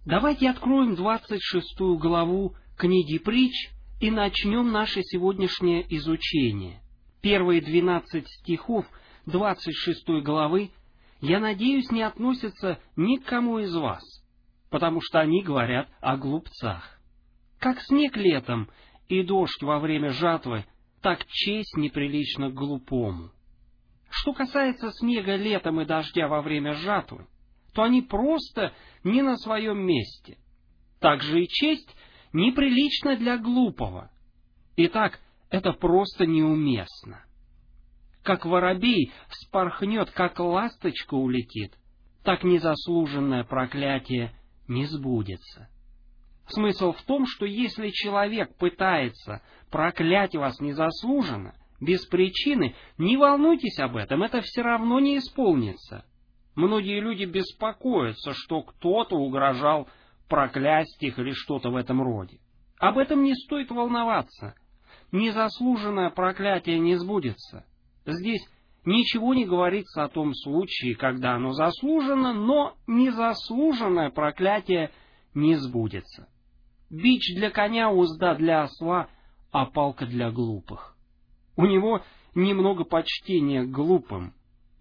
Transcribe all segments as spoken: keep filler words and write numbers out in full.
Давайте откроем двадцать шестую главу книги Притч и начнем наше сегодняшнее изучение. Первые двенадцать стихов двадцать шестой главы, я надеюсь, не относятся ни к кому из вас, потому что они говорят о глупцах. Как снег летом и дождь во время жатвы, так честь неприлична к глупому. Что касается снега летом и дождя во время жатвы, то они просто не на своем месте. Также и честь неприлична для глупого. Итак, это просто неуместно. Как воробей вспорхнет, как ласточка улетит, так незаслуженное проклятие не сбудется. Смысл в том, что если человек пытается проклясть вас незаслуженно, без причины, не волнуйтесь об этом, это все равно не исполнится. Многие люди беспокоятся, что кто-то угрожал проклясть их или что-то в этом роде. Об этом не стоит волноваться. Незаслуженное проклятие не сбудется. Здесь ничего не говорится о том случае, когда оно заслужено, но незаслуженное проклятие не сбудется. Бич для коня, узда для осла, а палка для глупых. У него немного почтения к глупым.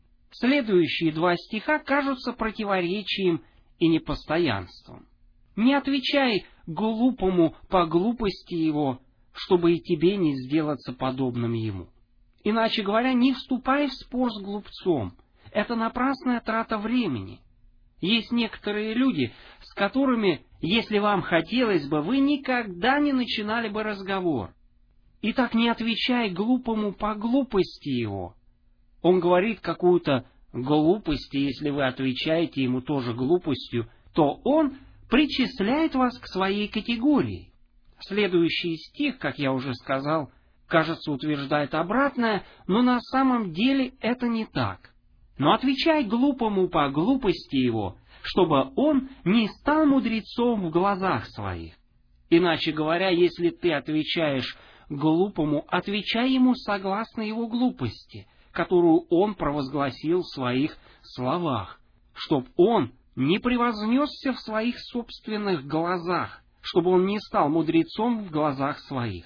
Следующие два стиха кажутся противоречием и непостоянством. Не отвечай глупому по глупости его, чтобы и тебе не сделаться подобным ему. Иначе говоря, не вступай в спор с глупцом. Это напрасная трата времени. Есть некоторые люди, с которыми, если вам хотелось бы, вы никогда не начинали бы разговор. Итак, не отвечай глупому по глупости его. Он говорит какую-то глупость, и если вы отвечаете ему тоже глупостью, то он причисляет вас к своей категории. Следующий стих, как я уже сказал, кажется, утверждает обратное, но на самом деле это не так. Но отвечай глупому по глупости его, чтобы он не стал мудрецом в глазах своих. Иначе говоря, если ты отвечаешь глупому, отвечай ему согласно его глупости, которую он провозгласил в своих словах, чтоб он не превознесся в своих собственных глазах, чтобы он не стал мудрецом в глазах своих.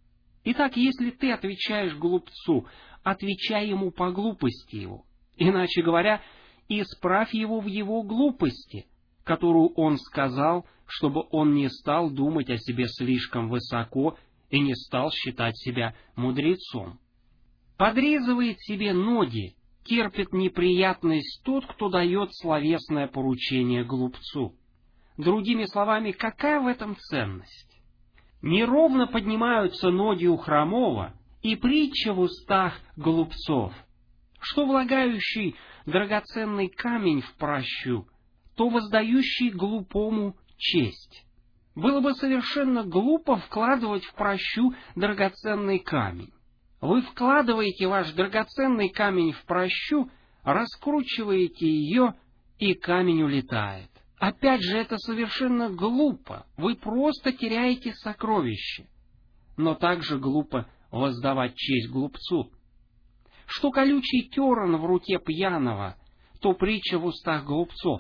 Итак, если ты отвечаешь глупцу, отвечай ему по глупости его. Иначе говоря, исправь его в его глупости, которую он сказал, чтобы он не стал думать о себе слишком высоко и не стал считать себя мудрецом. Подрезывает себе ноги, терпит неприятность тот, кто дает словесное поручение глупцу. Другими словами, какая в этом ценность? Неровно поднимаются ноги у хромого, и притча в устах глупцов. Что влагающий драгоценный камень в пращу, то воздающий глупому честь. Было бы совершенно глупо вкладывать в пращу драгоценный камень. Вы вкладываете ваш драгоценный камень в пращу, раскручиваете ее, и камень улетает. Опять же, это совершенно глупо. Вы просто теряете сокровище. Но также глупо воздавать честь глупцу. Что колючий терн в руке пьяного, то притча в устах глупцов.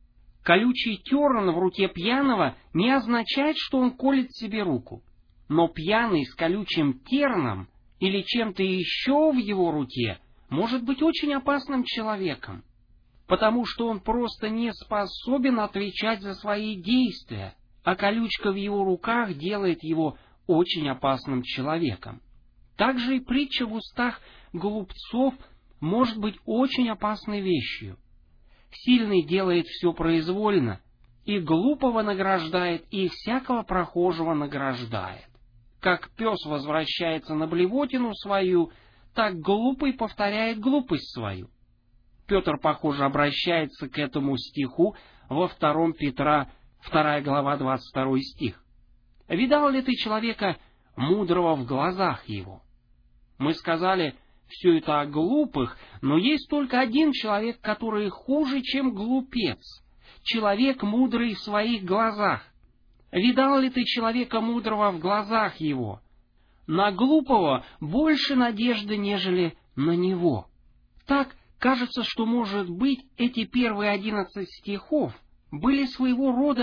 Колючий терн в руке пьяного не означает, что он колет себе руку. Но пьяный с колючим терном или чем-то еще в его руке может быть очень опасным человеком, потому что он просто не способен отвечать за свои действия, а колючка в его руках делает его очень опасным человеком. Также и притча в устах глупцов может быть очень опасной вещью. Сильный делает все произвольно, и глупого награждает, и всякого прохожего награждает. Как пес возвращается на блевотину свою, так глупый повторяет глупость свою. Петр, похоже, обращается к этому стиху во втором Петра, вторая глава, двадцать второй стих. «Видал ли ты человека мудрого в глазах его?» Мы сказали все это о глупых, но есть только один человек, который хуже, чем глупец. Человек мудрый в своих глазах. Видал ли ты человека мудрого в глазах его? На глупого больше надежды, нежели на него. Так кажется, что, может быть, эти первые одиннадцать стихов были своего рода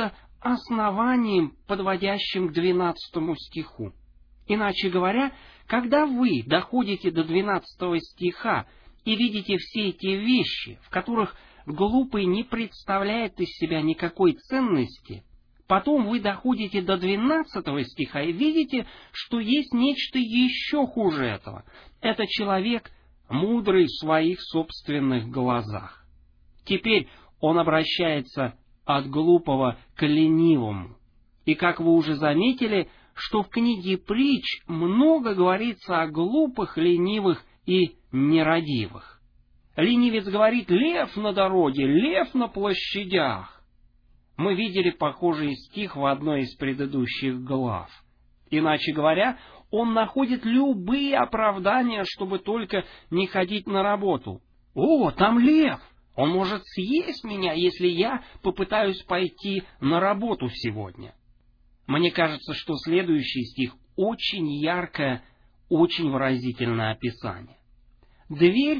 основанием, подводящим к двенадцатому стиху. Иначе говоря, когда вы доходите до двенадцатого стиха и видите все эти вещи, в которых глупый не представляет из себя никакой ценности, потом вы доходите до двенадцатого стиха и видите, что есть нечто еще хуже этого. Это человек, мудрый в своих собственных глазах. Теперь он обращается от глупого к ленивому. И как вы уже заметили, что в книге притч много говорится о глупых, ленивых и нерадивых. Ленивец говорит: «Лев на дороге, лев на площадях». Мы видели похожий стих в одной из предыдущих глав. Иначе говоря, он находит любые оправдания, чтобы только не ходить на работу. «О, там лев! Он может съесть меня, если я попытаюсь пойти на работу сегодня». Мне кажется, что следующий стих очень яркое, очень выразительное описание. «Дверь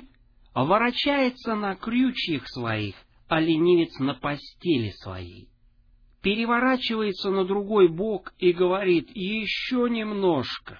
ворочается на крючьях своих, а ленивец на постели своей. Переворачивается на другой бок и говорит: еще немножко».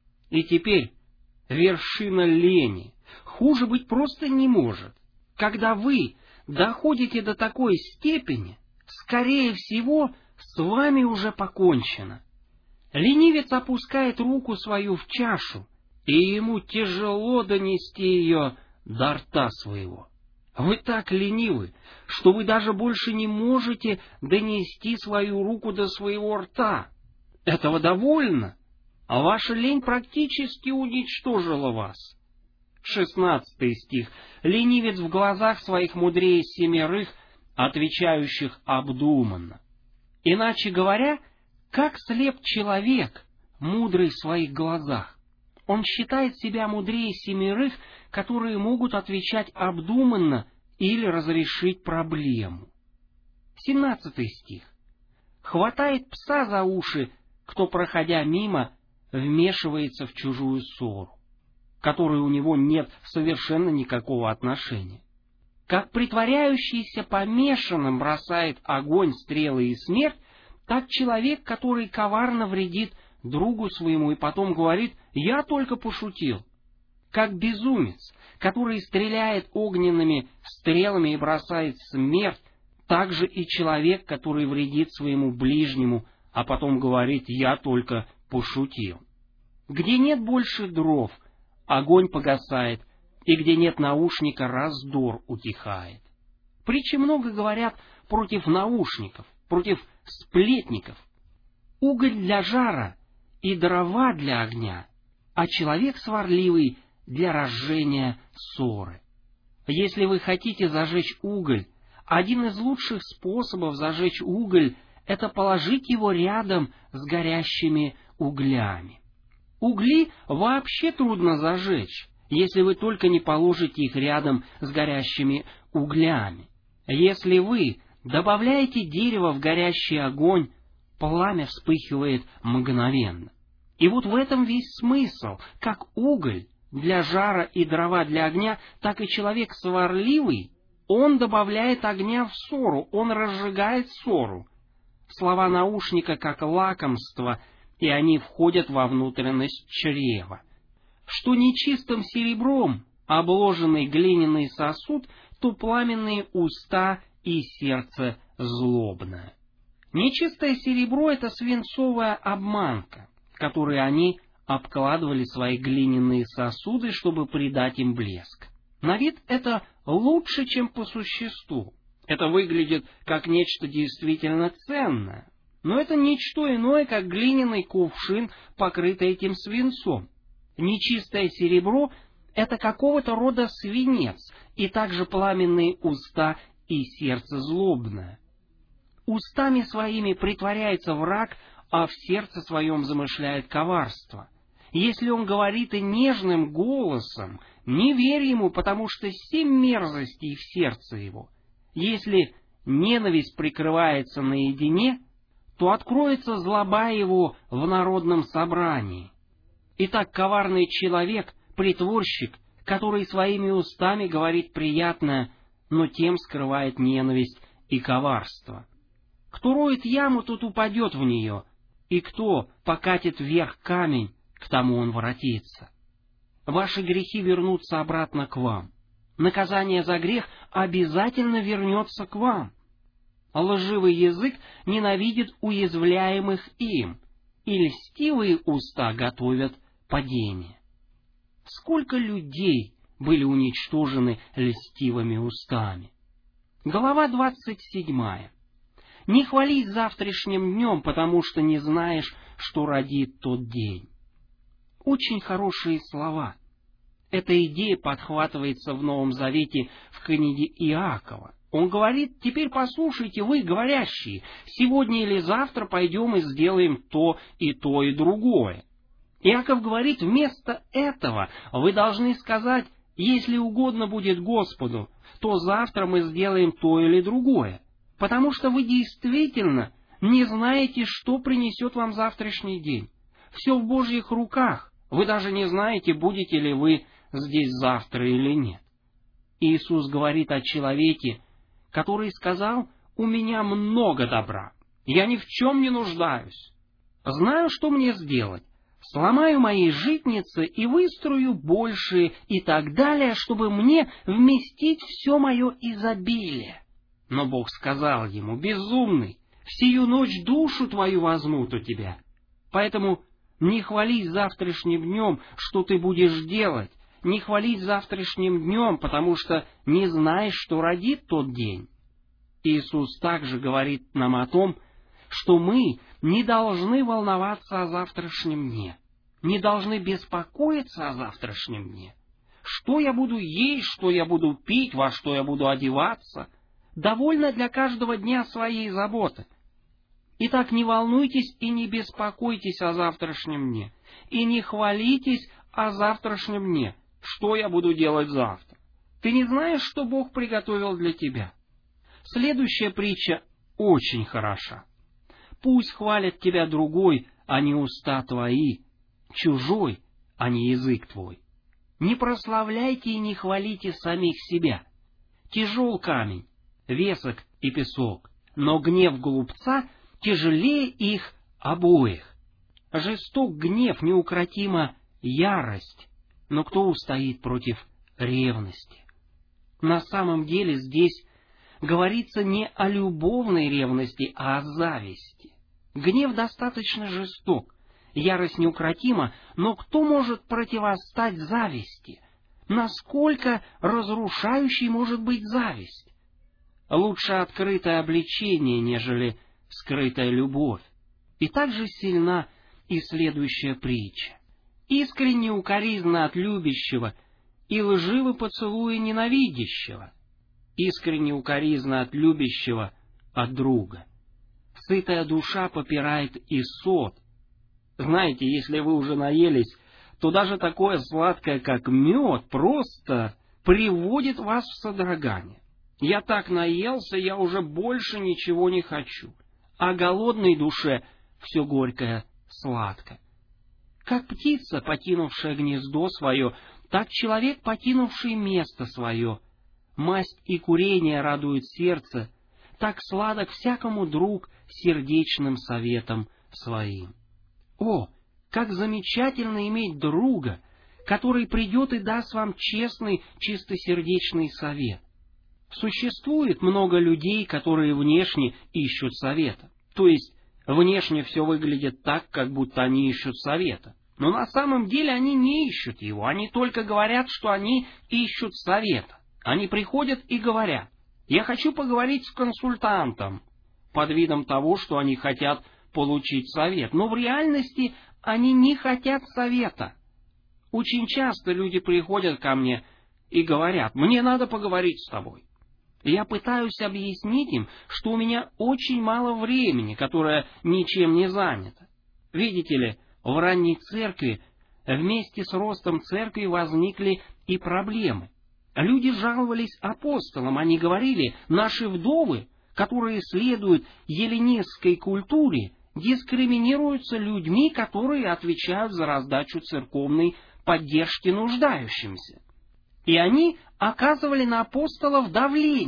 И теперь вершина лени. Хуже быть просто не может. Когда вы доходите до такой степени, скорее всего, с вами уже покончено. Ленивец опускает руку свою в чашу, и ему тяжело донести ее до рта своего. Вы так ленивы, что вы даже больше не можете донести свою руку до своего рта. Этого довольно, а ваша лень практически уничтожила вас. Шестнадцатый стих. «Ленивец в глазах своих мудрее семерых, отвечающих обдуманно». Иначе говоря, как слеп человек, мудрый в своих глазах. Он считает себя мудрее семерых, которые могут отвечать обдуманно или разрешить проблему. Семнадцатый стих. «Хватает пса за уши, кто, проходя мимо, вмешивается в чужую ссору, к которой у него нет совершенно никакого отношения. Как притворяющийся помешанным бросает огонь, стрелы и смерть, так человек, который коварно вредит другу своему и потом говорит: «Я только пошутил». Как безумец, который стреляет огненными стрелами и бросает смерть, так же и человек, который вредит своему ближнему, а потом говорит: «Я только пошутил». Где нет больше дров, огонь погасает, и где нет наушника, раздор утихает. Притчи много говорят против наушников, против сплетников. Уголь для жара и дрова для огня, а человек сварливый для разжения ссоры. Если вы хотите зажечь уголь, один из лучших способов зажечь уголь — это положить его рядом с горящими углями. Угли вообще трудно зажечь, если вы только не положите их рядом с горящими углями. Если вы добавляете дерево в горящий огонь, пламя вспыхивает мгновенно. И вот в этом весь смысл. Как уголь для жара и дрова для огня, так и человек сварливый, он добавляет огня в ссору, он разжигает ссору. Слова наушника как лакомство, и они входят во внутренность чрева. Что нечистым серебром обложенный глиняный сосуд, то пламенные уста и сердце злобное. Нечистое серебро — это свинцовая обманка, которой они обкладывали свои глиняные сосуды, чтобы придать им блеск. На вид это лучше, чем по существу. Это выглядит как нечто действительно ценное. Но это ничто иное, как глиняный кувшин, покрытый этим свинцом. Нечистое серебро — это какого-то рода свинец, и также пламенные уста и сердце злобное. Устами своими притворяется враг, а в сердце своем замышляет коварство. Если он говорит и нежным голосом, не верь ему, потому что семь мерзостей в сердце его. Если ненависть прикрывается наедине, то откроется злоба его в народном собрании. Итак, коварный человек, притворщик, который своими устами говорит приятное, но тем скрывает ненависть и коварство. Кто роет яму, тот упадет в нее, и кто покатит вверх камень, к тому он воротится. Ваши грехи вернутся обратно к вам. Наказание за грех обязательно вернется к вам. Лживый язык ненавидит уязвляемых им, и льстивые уста готовят падение. Сколько людей были уничтожены льстивыми устами? Глава двадцать седьмая. Не хвались завтрашним днем, потому что не знаешь, что родит тот день. Очень хорошие слова. Эта идея подхватывается в Новом Завете в книге Иакова. Он говорит: теперь послушайте, вы, говорящие, сегодня или завтра пойдем и сделаем то и то и другое. Иаков говорит, вместо этого вы должны сказать: если угодно будет Господу, то завтра мы сделаем то или другое. Потому что вы действительно не знаете, что принесет вам завтрашний день. Все в Божьих руках. Вы даже не знаете, будете ли вы здесь завтра или нет. Иисус говорит о человеке, который сказал: «У меня много добра, я ни в чем не нуждаюсь. Знаю, что мне сделать. Сломаю мои житницы и выстрою большие и так далее, чтобы мне вместить все мое изобилие». Но Бог сказал ему: «Безумный, всю ночь душу твою возьмут у тебя. Поэтому не хвались завтрашним днем, что ты будешь делать, не хвались завтрашним днем, потому что не знаешь, что родит тот день». Иисус также говорит нам о том, что мы не должны волноваться о завтрашнем дне, не должны беспокоиться о завтрашнем дне. Что я буду есть, что я буду пить, во что я буду одеваться? Довольно для каждого дня своей заботы. Итак, не волнуйтесь и не беспокойтесь о завтрашнем дне, и не хвалитесь о завтрашнем дне. Что я буду делать завтра? Ты не знаешь, что Бог приготовил для тебя? Следующая притча очень хороша. Пусть хвалит тебя другой, а не уста твои, чужой, а не язык твой. Не прославляйте и не хвалите самих себя. Тяжел камень, весок и песок, но гнев глупца тяжелее их обоих. Жесток гнев, неукротима ярость, но кто устоит против ревности? На самом деле здесь говорится не о любовной ревности, а о зависти. Гнев достаточно жесток, ярость неукротима, но кто может противостать зависти? Насколько разрушающей может быть зависть? Лучше открытое обличение, нежели скрытая любовь. И также сильна и следующая притча. Искренне укоризна от любящего и лживый поцелуй ненавидящего. Искренне укоризна от любящего от друга. Сытая душа попирает и сот. Знаете, если вы уже наелись, то даже такое сладкое, как мед, просто приводит вас в содрогание. Я так наелся, я уже больше ничего не хочу. А голодной душе все горькое сладко. Как птица, покинувшая гнездо свое, так человек, покинувший место свое. Масть и курение радуют сердце, так сладок всякому друг сердечным советом своим. О, как замечательно иметь друга, который придет и даст вам честный, чистосердечный совет. Существует много людей, которые внешне ищут совета. То есть, внешне все выглядит так, как будто они ищут совета. Но на самом деле они не ищут его, они только говорят, что они ищут совета. Они приходят и говорят: «Я хочу поговорить с консультантом», под видом того, что они хотят получить совет. Но в реальности они не хотят совета. Очень часто люди приходят ко мне и говорят: «Мне надо поговорить с тобой». Я пытаюсь объяснить им, что у меня очень мало времени, которое ничем не занято. Видите ли, в ранней церкви вместе с ростом церкви возникли и проблемы. Люди жаловались апостолам, они говорили: наши вдовы, которые следуют эллинистской культуре, дискриминируются людьми, которые отвечают за раздачу церковной поддержки нуждающимся. И они оказывали на апостолов давление,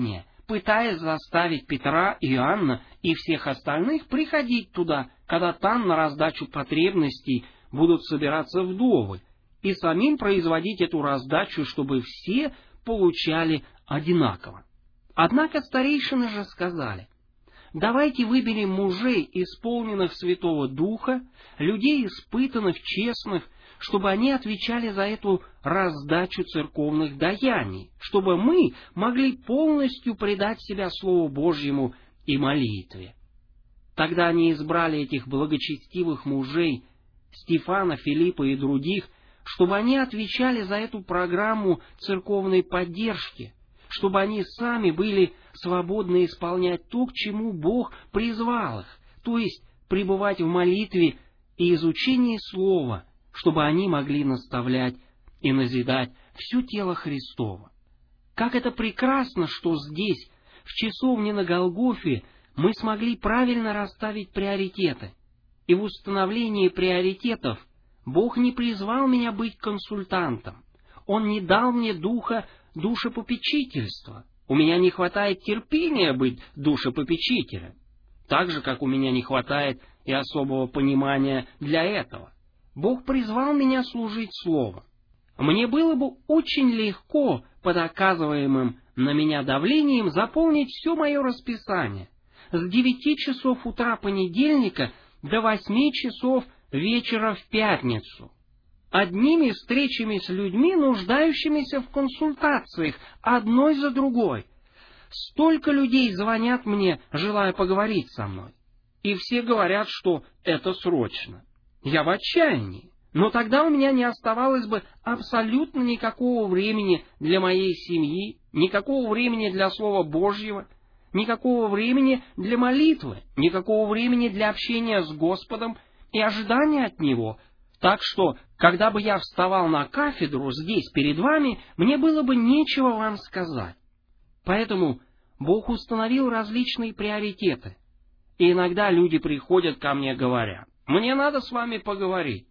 пытаясь заставить Петра, Иоанна и всех остальных приходить туда, когда там на раздачу потребностей будут собираться вдовы, и самим производить эту раздачу, чтобы все получали одинаково. Однако старейшины же сказали: давайте выберем мужей, исполненных Святого Духа, людей испытанных, честных, чтобы они отвечали за эту раздачу церковных даяний, чтобы мы могли полностью предать себя Слову Божьему и молитве. Тогда они избрали этих благочестивых мужей, Стефана, Филиппа и других, чтобы они отвечали за эту программу церковной поддержки, чтобы они сами были свободны исполнять то, к чему Бог призвал их, то есть пребывать в молитве и изучении Слова, чтобы они могли наставлять и назидать все тело Христово. Как это прекрасно, что здесь, в часовне на Голгофе, мы смогли правильно расставить приоритеты. И в установлении приоритетов Бог не призвал меня быть консультантом. Он не дал мне духа душепопечительства. У меня не хватает терпения быть душепопечителем, так же, как у меня не хватает и особого понимания для этого. Бог призвал меня служить Словом. Мне было бы очень легко под оказываемым на меня давлением заполнить все мое расписание с девяти часов утра понедельника до восьми часов вечера в пятницу одними встречами с людьми, нуждающимися в консультациях, одной за другой. Столько людей звонят мне, желая поговорить со мной, и все говорят, что это срочно. Я в отчаянии, но тогда у меня не оставалось бы абсолютно никакого времени для моей семьи, никакого времени для Слова Божьего, никакого времени для молитвы, никакого времени для общения с Господом и ожидания от Него. Так что, когда бы я вставал на кафедру здесь перед вами, мне было бы нечего вам сказать. Поэтому Бог установил различные приоритеты. И иногда люди приходят ко мне, говоря: мне надо с вами поговорить.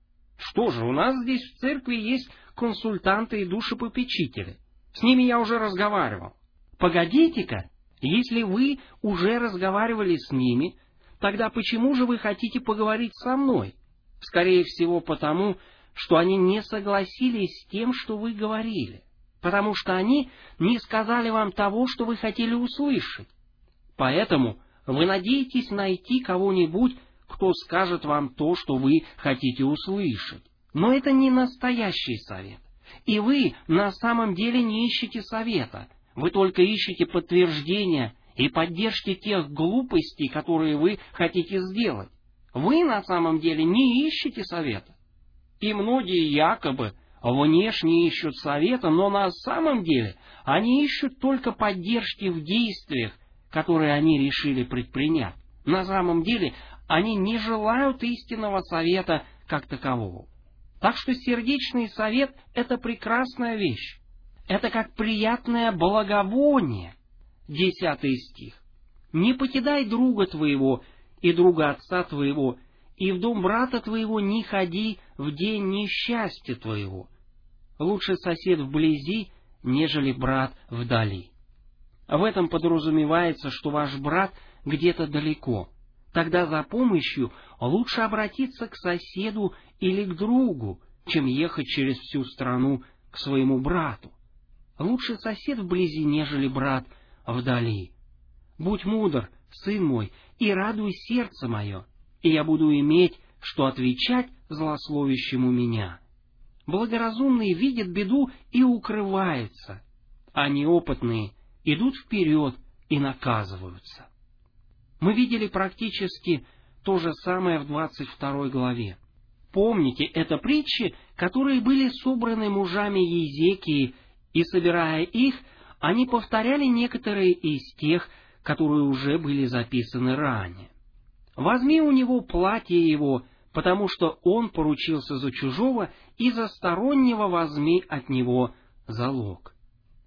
Что же, у нас здесь в церкви есть консультанты и душепопечители. С ними я уже разговаривал. Погодите-ка, если вы уже разговаривали с ними, тогда почему же вы хотите поговорить со мной? Скорее всего, потому, что они не согласились с тем, что вы говорили. Потому что они не сказали вам того, что вы хотели услышать. Поэтому вы надеетесь найти кого-нибудь, кто скажет вам то, что вы хотите услышать. Но это не настоящий совет. И вы на самом деле не ищете совета. Вы только ищете подтверждения и поддержки тех глупостей, которые вы хотите сделать. Вы на самом деле не ищете совета. И многие якобы внешне ищут совета, но на самом деле они ищут только поддержки в действиях, которые они решили предпринять. На самом деле они не желают истинного совета как такового. Так что сердечный совет — это прекрасная вещь. Это как приятное благовоние. Десятый стих. «Не покидай друга твоего и друга отца твоего, и в дом брата твоего не ходи в день несчастья твоего. Лучше сосед вблизи, нежели брат вдали». В этом подразумевается, что ваш брат где-то далеко. Тогда за помощью лучше обратиться к соседу или к другу, чем ехать через всю страну к своему брату. Лучше сосед вблизи, нежели брат вдали. Будь мудр, сын мой, и радуй сердце мое, и я буду иметь, что отвечать злословящему меня. Благоразумный видит беду и укрывается, а неопытные идут вперед и наказываются. Мы видели практически то же самое в двадцать второй главе. Помните, это притчи, которые были собраны мужами Езекии, и, собирая их, они повторяли некоторые из тех, которые уже были записаны ранее. «Возьми у него платье его, потому что он поручился за чужого, и за стороннего возьми от него залог».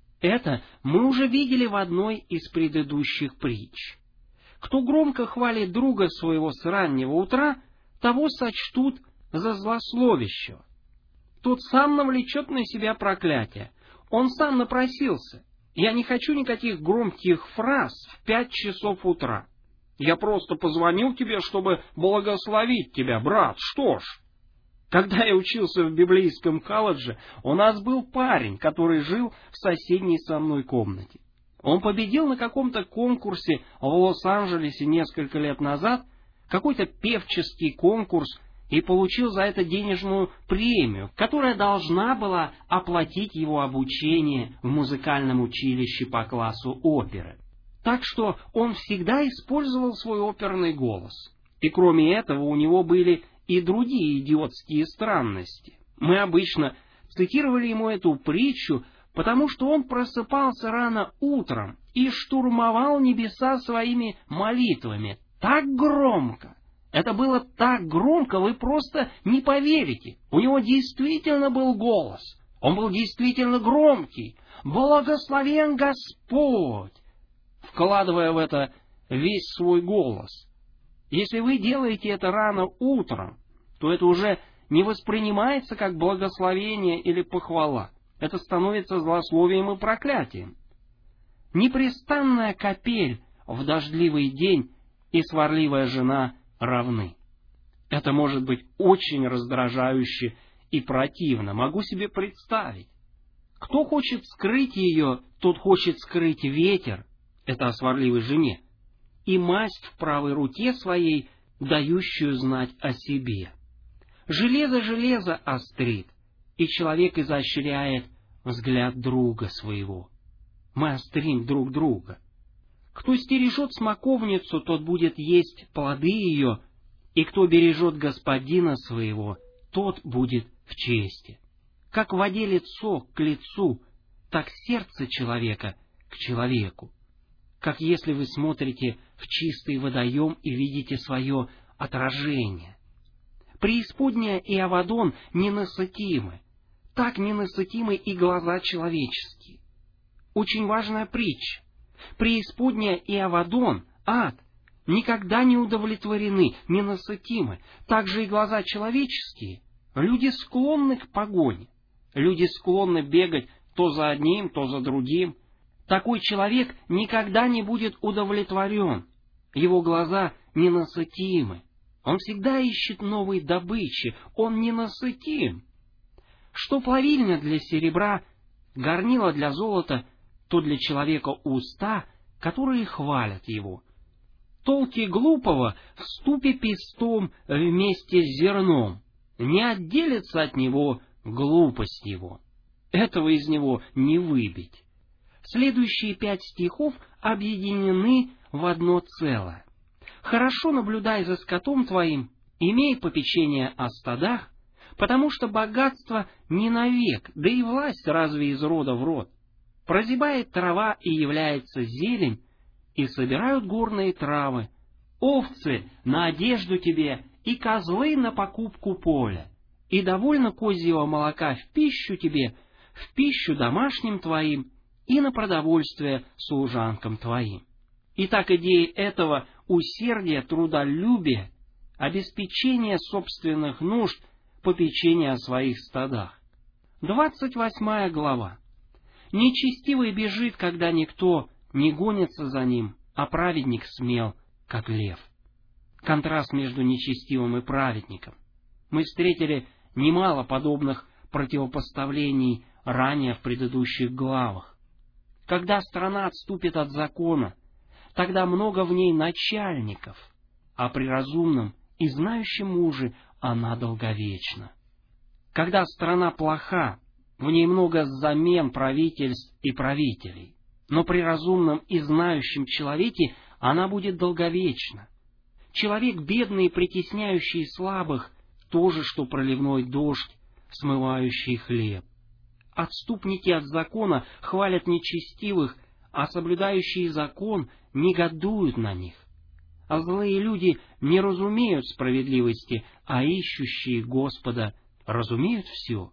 Это мы уже видели в одной из предыдущих притч. Кто громко хвалит друга своего с раннего утра, того сочтут за злословящего. Тот сам навлечет на себя проклятие. Он сам напросился, Я не хочу никаких громких фраз в пять часов утра. Я просто позвонил тебе, чтобы благословить тебя, брат. Что ж, когда я учился в библейском колледже, у нас был парень, который жил в соседней со мной комнате. Он победил на каком-то конкурсе в Лос-Анджелесе несколько лет назад, какой-то певческий конкурс, и получил за это денежную премию, которая должна была оплатить его обучение в музыкальном училище по классу оперы. Так что он всегда использовал свой оперный голос. И кроме этого у него были и другие идиотские странности. Мы обычно цитировали ему эту притчу, потому что он просыпался рано утром и штурмовал небеса своими молитвами так громко. Это было так громко, вы просто не поверите. У него действительно был голос. Он был действительно громкий. «Благословен Господь!» Вкладывая в это весь свой голос. Если вы делаете это рано утром, то это уже не воспринимается как благословение или похвала. Это становится злословием и проклятием. Непрестанная капель в дождливый день и сварливая жена равны. Это может быть очень раздражающе и противно. Могу себе представить. Кто хочет скрыть ее, тот хочет скрыть ветер, это о сварливой жене, и масть в правой руке своей, дающую знать о себе. Железо железо острит, и человек изощряет взгляд друга своего. Мы острим друг друга. Кто стережет смоковницу, тот будет есть плоды ее, и кто бережет господина своего, тот будет в чести. Как в воде лицо к лицу, так сердце человека к человеку. Как если вы смотрите в чистый водоем и видите свое отражение. Преисподняя и Авадон ненасытимы, так ненасытимы и глаза человеческие. Очень важная притча. Преисподняя и Авадон, ад, никогда не удовлетворены, ненасытимы. Также и глаза человеческие. Люди склонны к погоне. Люди склонны бегать то за одним, то за другим. Такой человек никогда не будет удовлетворен. Его глаза ненасытимы. Он всегда ищет новой добычи. Он ненасытим. Что плавильня для серебра, горнило для золота, то для человека уста, которые хвалят его. Толки глупого в ступе пестом вместе с зерном. Не отделится от него глупость его. Этого из него не выбить. Следующие пять стихов объединены в одно целое. «Хорошо наблюдай за скотом твоим, имей попечение о стадах, потому что богатство не навек, да и власть разве из рода в род. Прозябает трава и является зелень, и собирают горные травы. Овцы на одежду тебе, и козлы на покупку поля. И довольно козьего молока в пищу тебе, в пищу домашним твоим, и на продовольствие служанкам твоим». Итак, идея этого усердия, трудолюбия, обеспечения собственных нужд, попечения о своих стадах. Двадцать восьмая глава. «Нечестивый бежит, когда никто не гонится за ним, а праведник смел, как лев». Контраст между нечестивым и праведником. Мы встретили немало подобных противопоставлений ранее в предыдущих главах. Когда страна отступит от закона, тогда много в ней начальников, а при разумном и знающем муже она долговечна. Когда страна плоха, в ней много замен правительств и правителей, но при разумном и знающем человеке она будет долговечна. Человек, бедный и притесняющий слабых, то же, что проливной дождь, смывающий хлеб. Отступники от закона хвалят нечестивых, а соблюдающие закон негодуют на них. А злые люди не разумеют справедливости, а ищущие Господа разумеют все.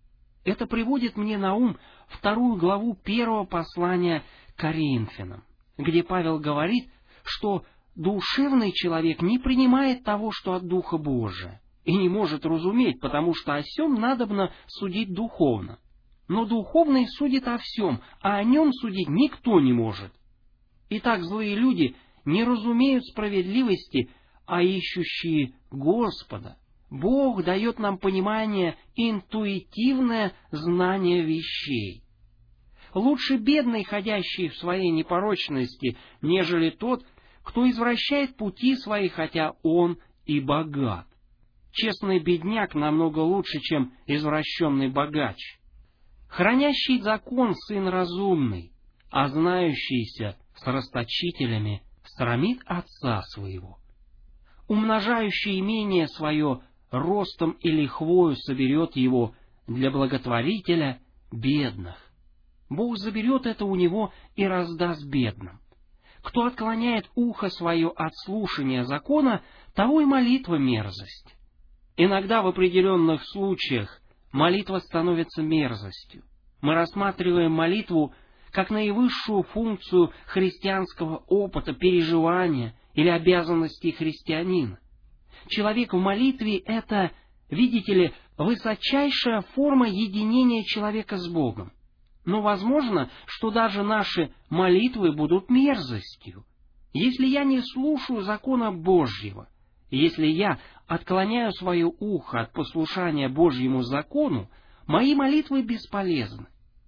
Это приводит мне на ум вторую главу первого послания к Коринфянам, где Павел говорит, что душевный человек не принимает того, что от Духа Божия, и не может разуметь, потому что о сем надобно судить духовно. но духовный судит о всем, а о нем судить никто не может. Итак, злые люди не разумеют справедливости, а ищущие Господа. Бог дает нам понимание и интуитивное знание вещей. Лучше бедный, ходящий в своей непорочности, нежели тот, кто извращает пути свои, хотя он и богат. Честный бедняк намного лучше, чем извращенный богач. Хранящий закон сын разумный, а знающийся с расточителями срамит отца своего. Умножающий имение свое ростом и лихвою соберет его для благотворителя бедных. Бог заберет это у него и раздаст бедным. Кто отклоняет ухо свое от слушания закона, того и молитва мерзость. Иногда в определенных случаях молитва становится мерзостью. Мы рассматриваем молитву как наивысшую функцию христианского опыта, переживания или обязанностей христианина. Человек в молитве — это, видите ли, высочайшая форма единения человека с Богом. Но возможно, что даже наши молитвы будут мерзостью. Если я не слушаю закона Божьего, если я отклоняю свое ухо от послушания Божьему закону, мои молитвы бесполезны.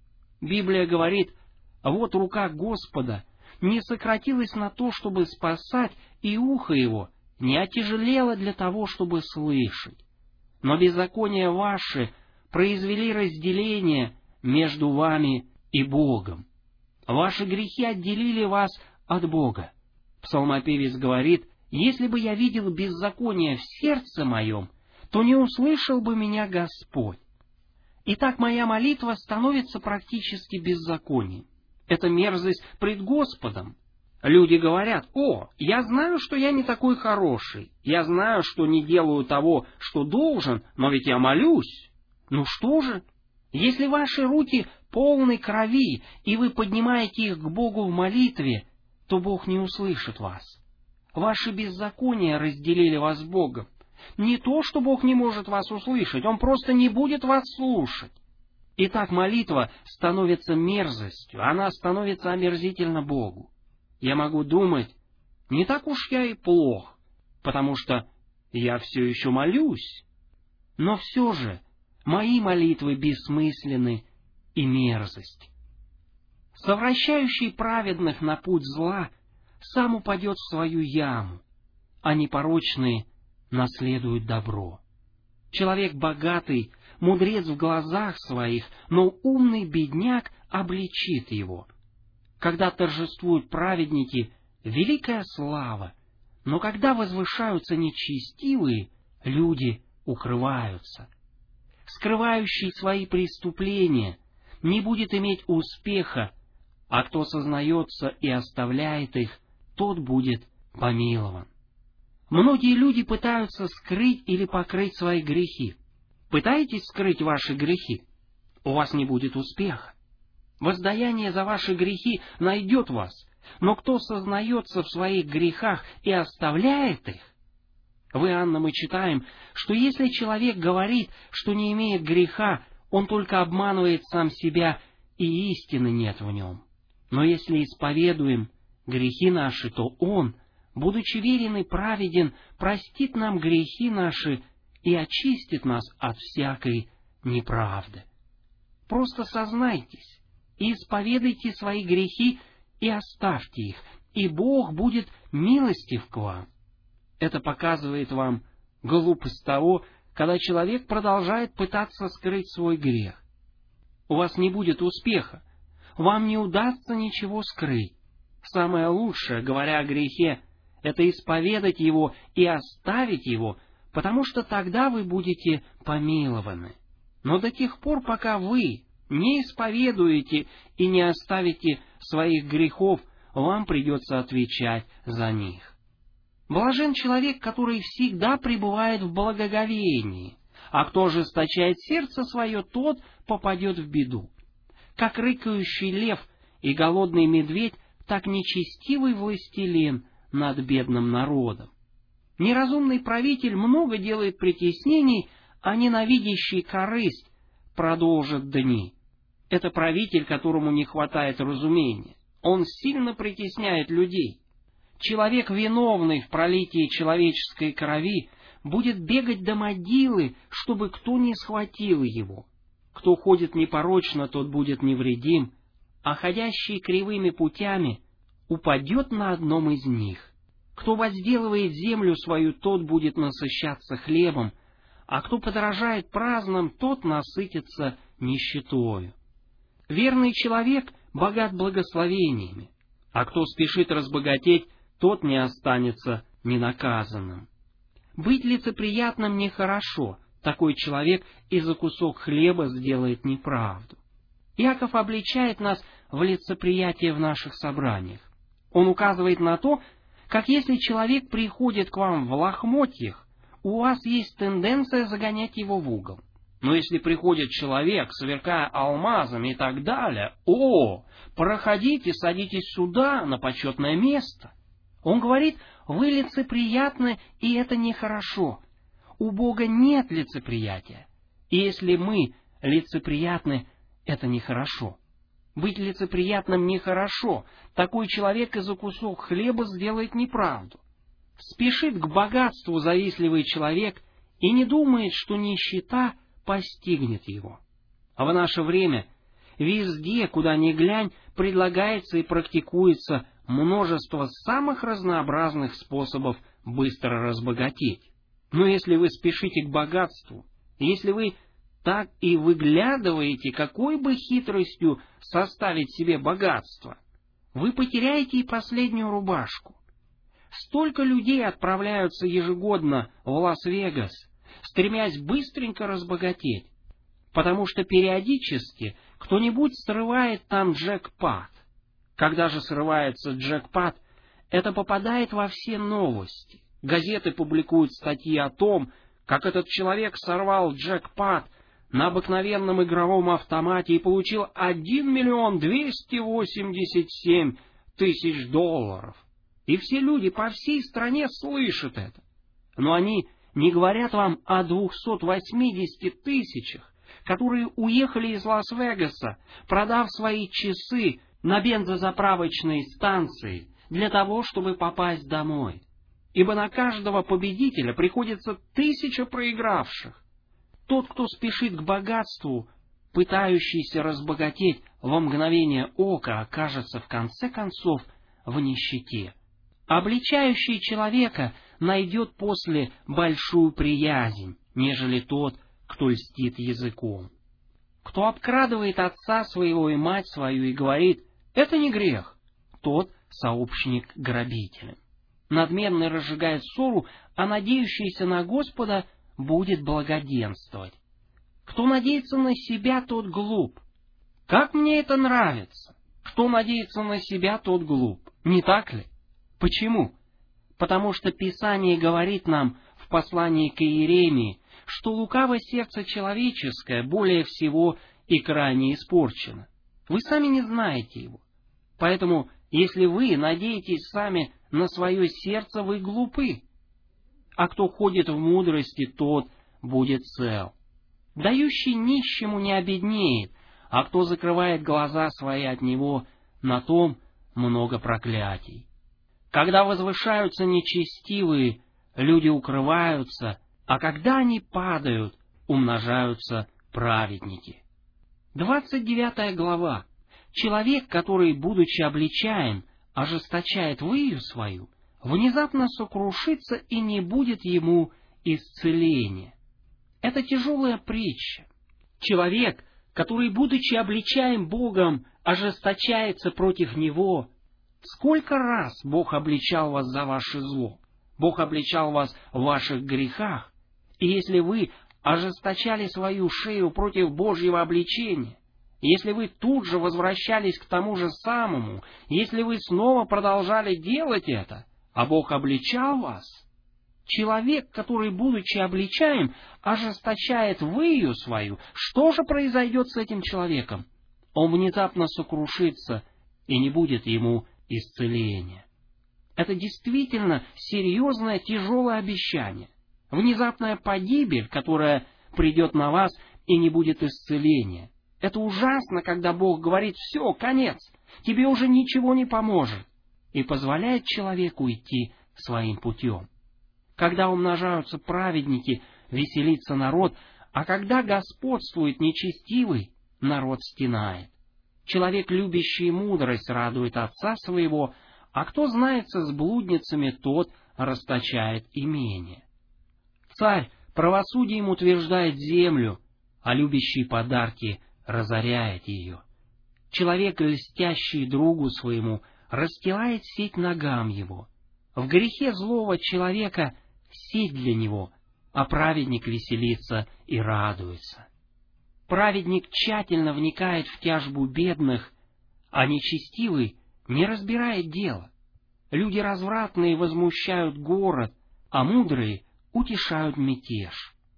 Библия говорит: вот рука Господа не сократилась на то, чтобы спасать, и ухо его не отяжелело для того, чтобы слышать. Но беззакония ваши произвели разделение между вами и Богом. Ваши грехи отделили вас от Бога. Псалмопевец говорит: если бы я видел беззаконие в сердце моем, то не услышал бы меня Господь. Итак, моя молитва становится практически беззаконием. Это мерзость пред Господом. Люди говорят: «О, я знаю, что я не такой хороший, я знаю, что не делаю того, что должен, но ведь я молюсь». Ну что же? Если ваши руки полны крови, и вы поднимаете их к Богу в молитве, то Бог не услышит вас. Ваши беззакония разделили вас с Богом. Не то, что Бог не может вас услышать, Он просто не будет вас слушать. Итак, молитва становится мерзостью, она становится омерзительна Богу. Я могу думать: не так уж я и плох, потому что я все еще молюсь. Но все же мои молитвы бессмысленны и мерзость. Совращающий праведных на путь зла сам упадет в свою яму, а непорочные наследуют добро. Человек богатый, мудрец в глазах своих, но умный бедняк обличит его. Когда торжествуют праведники, великая слава, но когда возвышаются нечестивые, люди укрываются. Скрывающий свои преступления не будет иметь успеха, а кто сознается и оставляет их, тот будет помилован. Многие люди пытаются скрыть или покрыть свои грехи. Пытаетесь скрыть ваши грехи? У вас не будет успеха. Воздаяние за ваши грехи найдет вас, но кто сознается в своих грехах и оставляет их? В Иоанна мы читаем, что если человек говорит, что не имеет греха, он только обманывает сам себя, и истины нет в нем. Но если исповедуем грехи наши, то Он, будучи верен и праведен, простит нам грехи наши и очистит нас от всякой неправды. Просто сознайтесь и исповедайте свои грехи и оставьте их, и Бог будет милостив к вам. Это показывает вам глупость того, когда человек продолжает пытаться скрыть свой грех. У вас не будет успеха, вам не удастся ничего скрыть. Самое лучшее, говоря о грехе, это исповедать его и оставить его, потому что тогда вы будете помилованы. Но до тех пор, пока вы не исповедуете и не оставите своих грехов, вам придется отвечать за них. Блажен человек, который всегда пребывает в благоговении, а кто ожесточает сердце свое, тот попадет в беду. Как рыкающий лев и голодный медведь, так нечестивый властелин над бедным народом. Неразумный правитель много делает притеснений, а ненавидящий корысть продолжит дни. Это правитель, которому не хватает разумения. Он сильно притесняет людей. Человек, виновный в пролитии человеческой крови, будет бегать до могилы, чтобы кто не схватил его. Кто ходит непорочно, тот будет невредим, а ходящий кривыми путями упадет на одном из них. Кто возделывает землю свою, тот будет насыщаться хлебом, а кто подражает праздным, тот насытится нищетою. Верный человек богат благословениями, а кто спешит разбогатеть, тот не останется ненаказанным. Быть лицеприятным нехорошо, такой человек и за кусок хлеба сделает неправду. Иаков обличает нас в лицеприятие в наших собраниях. Он указывает на то, как если человек приходит к вам в лохмотьях, у вас есть тенденция загонять его в угол. Но если приходит человек, сверкая алмазами и так далее, о, проходите, садитесь сюда, на почетное место. Он говорит, вы лицеприятны, и это нехорошо. У Бога нет лицеприятия. И если мы лицеприятны, это нехорошо. Быть лицеприятным нехорошо. Такой человек и за кусок хлеба сделает неправду. Спешит к богатству завистливый человек и не думает, что нищета постигнет его. А в наше время везде, куда ни глянь, предлагается и практикуется множество самых разнообразных способов быстро разбогатеть. Но если вы спешите к богатству, если вы так и выглядываете, какой бы хитростью составить себе богатство, вы потеряете и последнюю рубашку. Столько людей отправляются ежегодно в Лас-Вегас, стремясь быстренько разбогатеть, потому что периодически кто-нибудь срывает там джекпот. Когда же срывается джекпот, это попадает во все новости. Газеты публикуют статьи о том, как этот человек сорвал джекпот на обыкновенном игровом автомате и получил один миллион двести восемьдесят семь тысяч долларов. И все люди по всей стране слышат это. Но они не говорят вам о двухстах восьмидесяти тысячах, которые уехали из Лас-Вегаса, продав свои часы на бензозаправочной станции для того, чтобы попасть домой. Ибо на каждого победителя приходится тысяча проигравших. Тот, кто спешит к богатству, пытающийся разбогатеть во мгновение ока, окажется в конце концов в нищете. Обличающий человека найдет после большую приязнь, нежели тот, кто льстит языком. Кто обкрадывает отца своего и мать свою и говорит, это не грех, тот сообщник грабителя. Надменный разжигает ссору, а надеющийся на Господа будет благоденствовать. Кто надеется на себя, тот глуп. Как мне это нравится! Кто надеется на себя, тот глуп. Не так ли? Почему? Потому что Писание говорит нам в послании к Иеремии, что лукаво сердце человеческое более всего и крайне испорчено. Вы сами не знаете его. Поэтому, если вы надеетесь сами на свое сердце, вы глупы. А кто ходит в мудрости, тот будет цел. Дающий нищему не обеднеет, а кто закрывает глаза свои от него, на том много проклятий. Когда возвышаются нечестивые, люди укрываются, а когда они падают, умножаются праведники. Двадцать девятая глава. Человек, который, будучи обличаем, ожесточает выю свою, внезапно сокрушится и не будет ему исцеления. Это тяжелая притча. Человек, который, будучи обличаем Богом, ожесточается против Него. Сколько раз Бог обличал вас за ваше зло? Бог обличал вас в ваших грехах. И если вы ожесточали свою шею против Божьего обличения, если вы тут же возвращались к тому же самому, если вы снова продолжали делать это, а Бог обличал вас, человек, который, будучи обличаем, ожесточает выю свою, что же произойдет с этим человеком? Он внезапно сокрушится, и не будет ему исцеления. Это действительно серьезное, тяжелое обещание. Внезапная погибель, которая придет на вас, и не будет исцеления. Это ужасно, когда Бог говорит: «Все, конец, тебе уже ничего не поможет», и позволяет человеку идти своим путем. Когда умножаются праведники, веселится народ, а когда господствует нечестивый, народ стенает. Человек, любящий мудрость, радует отца своего, а кто знается с блудницами, тот расточает имение. Царь правосудием утверждает землю, а любящий подарки разоряет ее. Человек, льстящий другу своему, расстилает сеть ногам его. В грехе злого человека сеть для него, а праведник веселится и радуется. Праведник тщательно вникает в тяжбу бедных, а нечестивый не разбирает дела. Люди развратные возмущают город, а мудрые утешают мятеж.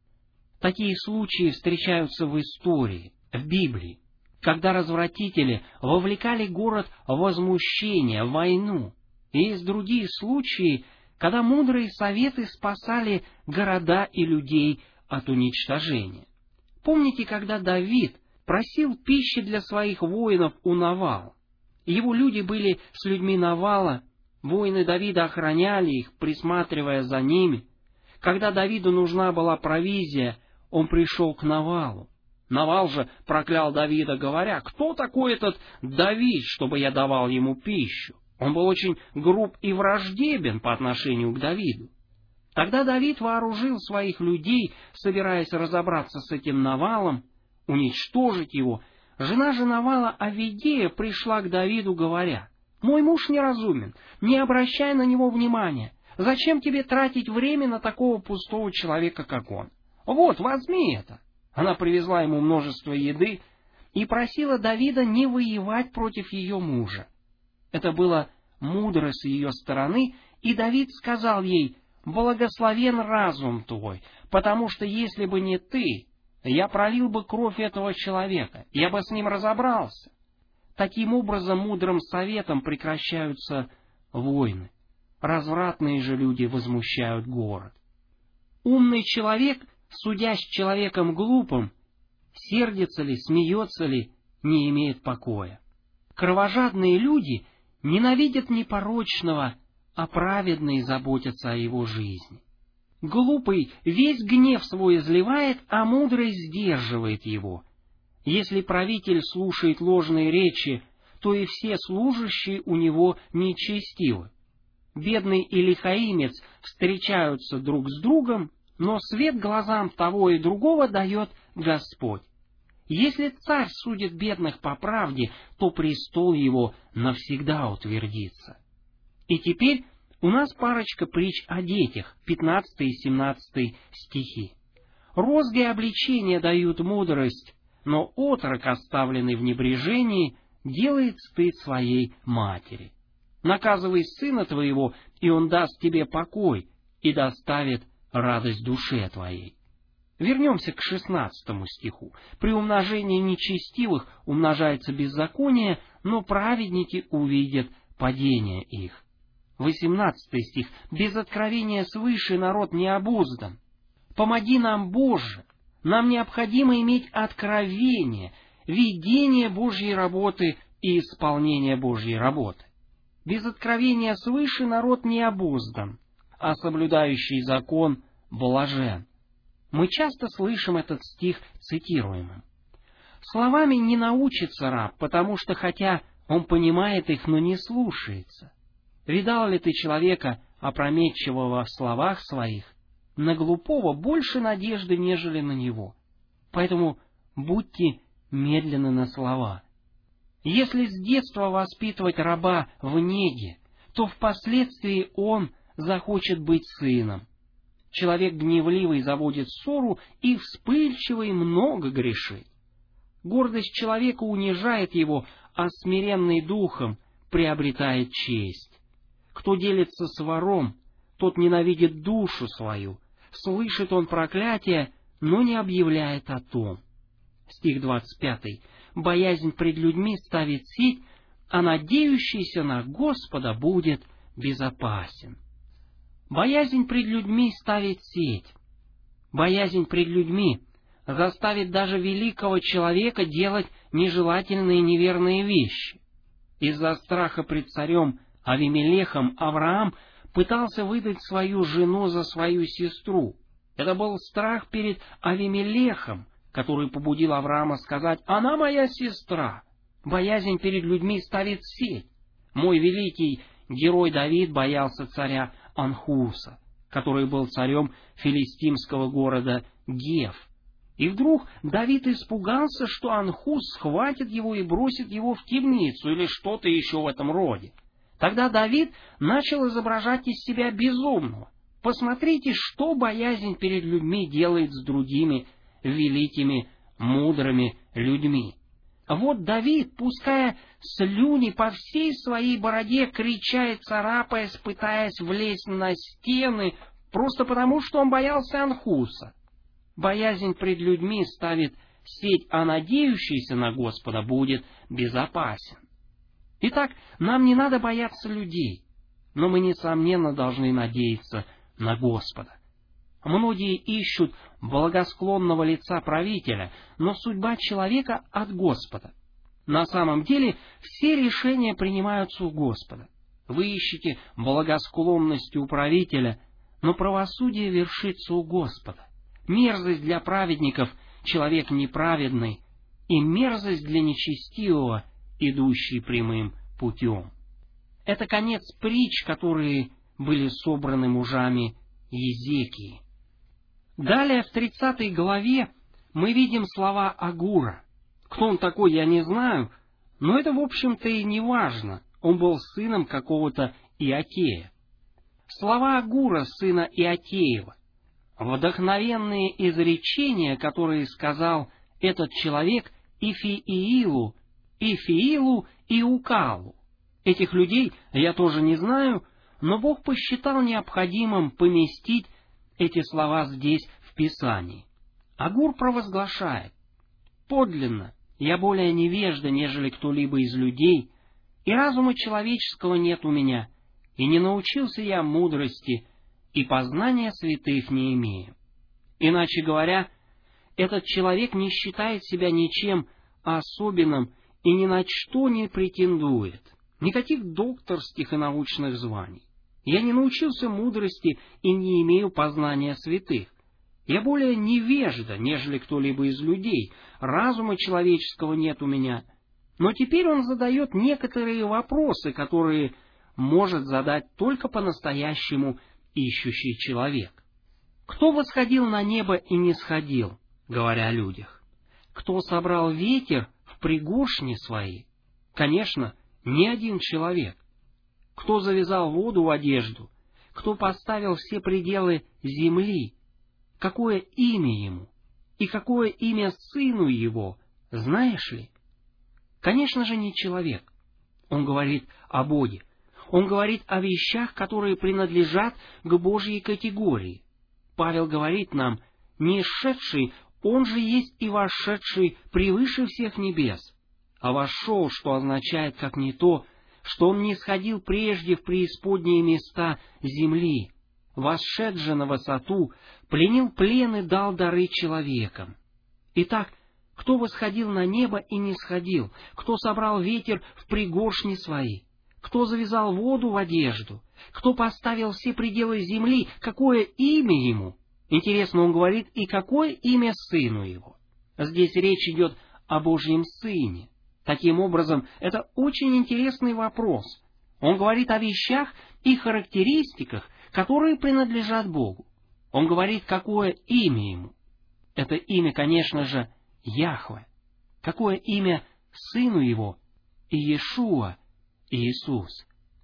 Такие случаи встречаются в истории, в Библии, когда развратители вовлекали город в возмущение, в войну. И есть другие случаи, когда мудрые советы спасали города и людей от уничтожения. Помните, когда Давид просил пищи для своих воинов у Навала? Его люди были с людьми Навала, воины Давида охраняли их, присматривая за ними. Когда Давиду нужна была провизия, он пришел к Навалу. Навал же проклял Давида, говоря: «Кто такой этот Давид, чтобы я давал ему пищу?» Он был очень груб и враждебен по отношению к Давиду. Тогда Давид вооружил своих людей, собираясь разобраться с этим Навалом, уничтожить его. Жена же Навала, Авигея, пришла к Давиду, говоря: «Мой муж неразумен, не обращай на него внимания. Зачем тебе тратить время на такого пустого человека, как он? Вот, возьми это». Она привезла ему множество еды и просила Давида не воевать против ее мужа. Это было мудро с ее стороны, и Давид сказал ей: «Благословен разум твой, потому что если бы не ты, я пролил бы кровь этого человека, я бы с ним разобрался». Таким образом, мудрым советом прекращаются войны. Развратные же люди возмущают город. Умный человек, судя с человеком глупым, сердится ли, смеется ли, не имеет покоя. Кровожадные люди ненавидят непорочного, а праведные заботятся о его жизни. Глупый весь гнев свой изливает, а мудрый сдерживает его. Если правитель слушает ложные речи, то и все служащие у него нечестивы. Бедный и лихаимец встречаются друг с другом, но свет глазам того и другого дает Господь. Если царь судит бедных по правде, то престол его навсегда утвердится. И теперь у нас парочка притч о детях, пятнадцатый и семнадцатый стихи. Розги обличения дают мудрость, но отрок, оставленный в небрежении, делает стыд своей матери. Наказывай сына твоего, и он даст тебе покой и доставит радость душе твоей. Вернемся к шестнадцатому стиху. При умножении нечестивых умножается беззаконие, но праведники увидят падение их. Восемнадцатый стих. Без откровения свыше народ не обуздан. Помоги нам, Боже! Нам необходимо иметь откровение, видение Божьей работы и исполнение Божьей работы. Без откровения свыше народ не обуздан, а соблюдающий закон блажен. Мы часто слышим этот стих цитируемым. Словами не научится раб, потому что хотя он понимает их, но не слушается. Видал ли ты человека, опрометчивого в словах своих? На глупого больше надежды, нежели на него. Поэтому будьте медленны на слова. Если с детства воспитывать раба в неге, то впоследствии он захочет быть сыном. Человек гневливый заводит ссору, и вспыльчивый много грешит. Гордость человека унижает его, а смиренный духом приобретает честь. Кто делится с вором, тот ненавидит душу свою. Слышит он проклятие, но не объявляет о том. Стих двадцать пятый. Боязнь пред людьми ставит сеть, а надеющийся на Господа будет безопасен. Боязнь пред людьми ставит сеть. Боязнь пред людьми заставит даже великого человека делать нежелательные неверные вещи. Из-за страха пред царем Авимелехом Авраам пытался выдать свою жену за свою сестру. Это был страх перед Авимелехом, который побудил Авраама сказать: «Она моя сестра». Боязнь перед людьми ставит сеть. Мой великий герой Давид боялся царя Анхуса, который был царем филистимского города Гев. И вдруг Давид испугался, что Анхус схватит его и бросит его в темницу или что-то еще в этом роде. Тогда Давид начал изображать из себя безумного. Посмотрите, что боязнь перед людьми делает с другими великими, мудрыми людьми. Вот Давид, пуская слюни по всей своей бороде, крича и царапаясь, пытаясь влезть на стены, просто потому, что он боялся Анхуса. Боязнь пред людьми ставит сеть, а надеющийся на Господа будет безопасен. Итак, нам не надо бояться людей, но мы, несомненно, должны надеяться на Господа. Многие ищут благосклонного лица правителя, но судьба человека от Господа. На самом деле, все решения принимаются у Господа. Вы ищете благосклонности у правителя, но правосудие вершится у Господа. Мерзость для праведников — человек неправедный, и мерзость для нечестивого, идущий прямым путем. Это конец притч, которые были собраны мужами Езекии. Далее, в тридцатой главе, мы видим слова Агура. Кто он такой, я не знаю, но это, в общем-то, и не важно. Он был сыном какого-то Иокея. Слова Агура, сына Иокеева, вдохновенные изречения, которые сказал этот человек Ифиилу, Ифиилу и Укалу. Этих людей я тоже не знаю, но Бог посчитал необходимым поместить эти слова здесь в Писании. Агур провозглашает: «Подлинно, я более невежда, нежели кто-либо из людей, и разума человеческого нет у меня, и не научился я мудрости, и познания святых не имею». Иначе говоря, этот человек не считает себя ничем особенным и ни на что не претендует, никаких докторских и научных званий. Я не научился мудрости и не имею познания святых. Я более невежда, нежели кто-либо из людей, разума человеческого нет у меня. Но теперь он задает некоторые вопросы, которые может задать только по-настоящему ищущий человек. Кто восходил на небо и не сходил, говоря о людях? Кто собрал ветер в пригоршни свои? Конечно, ни один человек. Кто завязал воду в одежду? Кто поставил все пределы земли? Какое имя ему? И какое имя сыну его? Знаешь ли? Конечно же, не человек. Он говорит о Боге. Он говорит о вещах, которые принадлежат к Божьей категории. Павел говорит нам: не шедший, он же есть и вошедший превыше всех небес. А вошел, что означает как не то, что он не сходил прежде в преисподние места земли, восшед же на высоту, пленил плен и дал дары человекам. Итак, кто восходил на небо и не сходил, кто собрал ветер в пригоршни свои, кто завязал воду в одежду, кто поставил все пределы земли, какое имя ему? Интересно, он говорит, и какое имя сыну его? Здесь речь идет о Божьем Сыне. Таким образом, это очень интересный вопрос. Он говорит о вещах и характеристиках, которые принадлежат Богу. Он говорит, какое имя ему. Это имя, конечно же, Яхве. Какое имя сыну его? Иешуа, Иисус.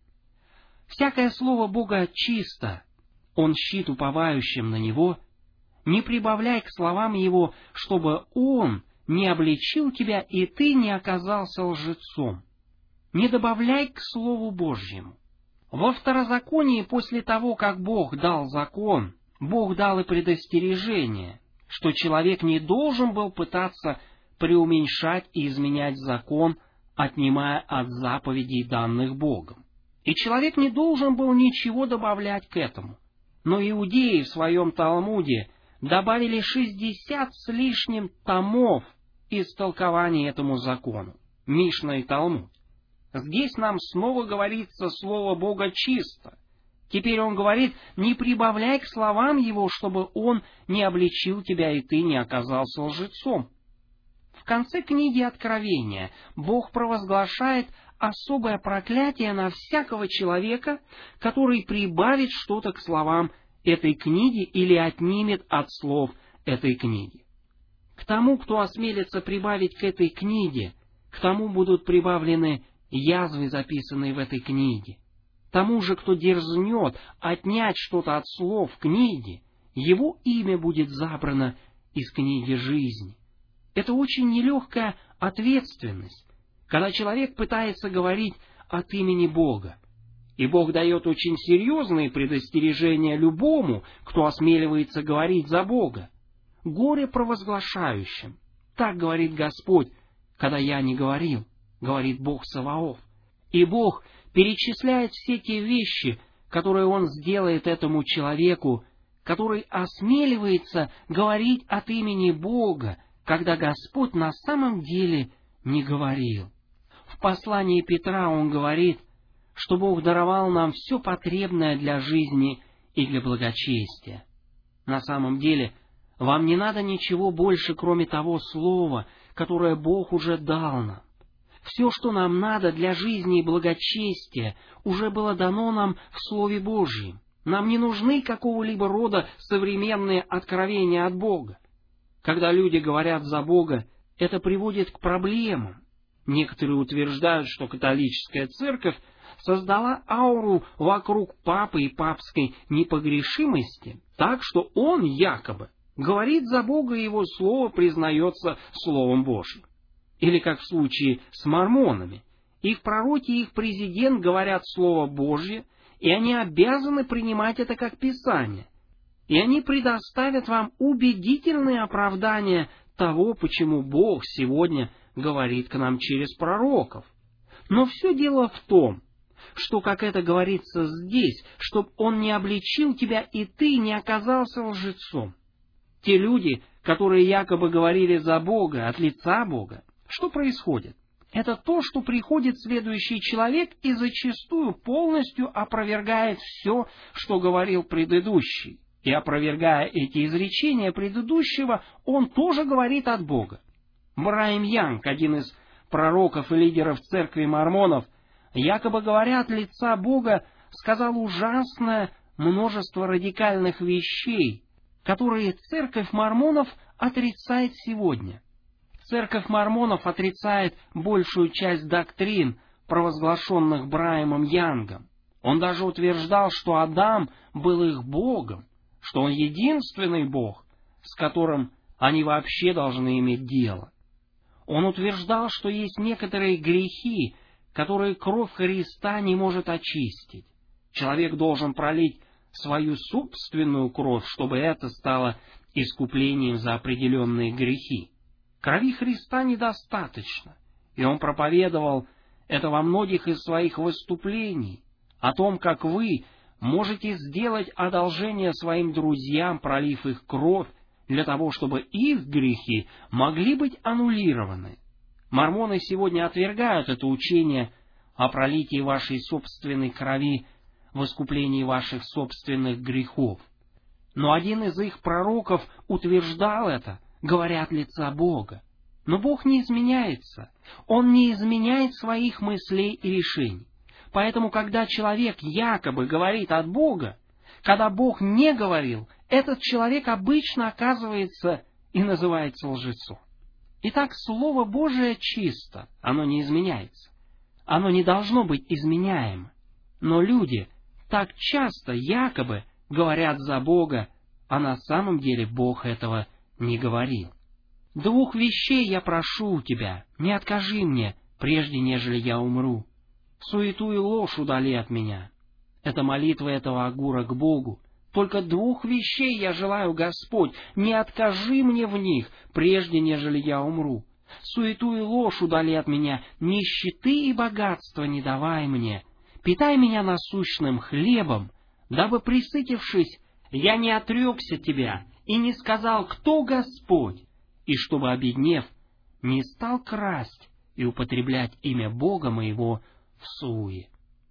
Всякое слово Бога чисто. Он щит уповающим на Него. Не прибавляй к словам Его, чтобы Он не обличил тебя, и ты не оказался лжецом. Не добавляй к Слову Божьему. Во Второзаконии, после того, как Бог дал закон, Бог дал и предостережение, что человек не должен был пытаться преуменьшать и изменять закон, отнимая от заповедей, данных Богом. И человек не должен был ничего добавлять к этому. Но иудеи в своем Талмуде добавили шестьдесят с лишним томов истолкований этому закону, Мишна и Талмуд. Здесь нам снова говорится слово Бога чисто. Теперь он говорит: не прибавляй к словам его, чтобы он не обличил тебя, и ты не оказался лжецом. В конце книги Откровения Бог провозглашает особое проклятие на всякого человека, который прибавит что-то к словам этой книги или отнимет от слов этой книги. К тому, кто осмелится прибавить к этой книге, к тому будут прибавлены язвы, записанные в этой книге. Тому же, кто дерзнет отнять что-то от слов книги, его имя будет забрано из книги жизни. Это очень нелегкая ответственность, когда человек пытается говорить от имени Бога. И Бог дает очень серьезные предостережения любому, кто осмеливается говорить за Бога. Горе провозглашающим. Так говорит Господь, когда я не говорил, говорит Бог Саваоф. И Бог перечисляет все те вещи, которые Он сделает этому человеку, который осмеливается говорить от имени Бога, когда Господь на самом деле не говорил. В послании Петра он говорит, что Бог даровал нам все потребное для жизни и для благочестия. На самом деле, вам не надо ничего больше, кроме того слова, которое Бог уже дал нам. Все, что нам надо для жизни и благочестия, уже было дано нам в Слове Божьем. Нам не нужны какого-либо рода современные откровения от Бога. Когда люди говорят за Бога, это приводит к проблемам. Некоторые утверждают, что католическая церковь создала ауру вокруг папы и папской непогрешимости, так что он якобы говорит за Бога, и его слово признается Словом Божьим. Или как в случае с мормонами. Их пророки и их президент говорят Слово Божье, и они обязаны принимать это как Писание. И они предоставят вам убедительные оправдания того, почему Бог сегодня говорит к нам через пророков. Но все дело в том, что, как это говорится здесь, чтоб Он не обличил тебя, и ты не оказался лжецом. Те люди, которые якобы говорили за Бога, от лица Бога, что происходит? Это то, что приходит следующий человек и зачастую полностью опровергает все, что говорил предыдущий. И опровергая эти изречения предыдущего, он тоже говорит от Бога. Брайан Янг, один из пророков и лидеров церкви мормонов, якобы говоря от лица Бога, сказал ужасное множество радикальных вещей, которые церковь мормонов отрицает сегодня. Церковь мормонов отрицает большую часть доктрин, провозглашенных Брайаном Янгом. Он даже утверждал, что Адам был их Богом, что он единственный Бог, с которым они вообще должны иметь дело. Он утверждал, что есть некоторые грехи, которые кровь Христа не может очистить. Человек должен пролить свою собственную кровь, чтобы это стало искуплением за определенные грехи. Крови Христа недостаточно, и он проповедовал это во многих из своих выступлений, о том, как вы можете сделать одолжение своим друзьям, пролив их кровь, для того, чтобы их грехи могли быть аннулированы. Мормоны сегодня отвергают это учение о пролитии вашей собственной крови в искуплении ваших собственных грехов. Но один из их пророков утверждал это, говоря от лица Бога. Но Бог не изменяется. Он не изменяет своих мыслей и решений. Поэтому, когда человек якобы говорит от Бога, когда Бог не говорил, этот человек обычно оказывается и называется лжецом. Итак, Слово Божие чисто, оно не изменяется. Оно не должно быть изменяемо. Но люди так часто якобы говорят за Бога, а на самом деле Бог этого не говорил. «Двух вещей я прошу у тебя, не откажи мне, прежде нежели я умру. Суету и ложь удали от меня». Это молитва этого агура к Богу. «Только двух вещей я желаю, Господь, не откажи мне в них, прежде нежели я умру. Суету и ложь удали от меня, нищеты и богатства не давай мне. Питай меня насущным хлебом, дабы, присытившись, я не отрекся тебя и не сказал, кто Господь, и чтобы, обеднев, не стал красть и употреблять имя Бога моего в суе.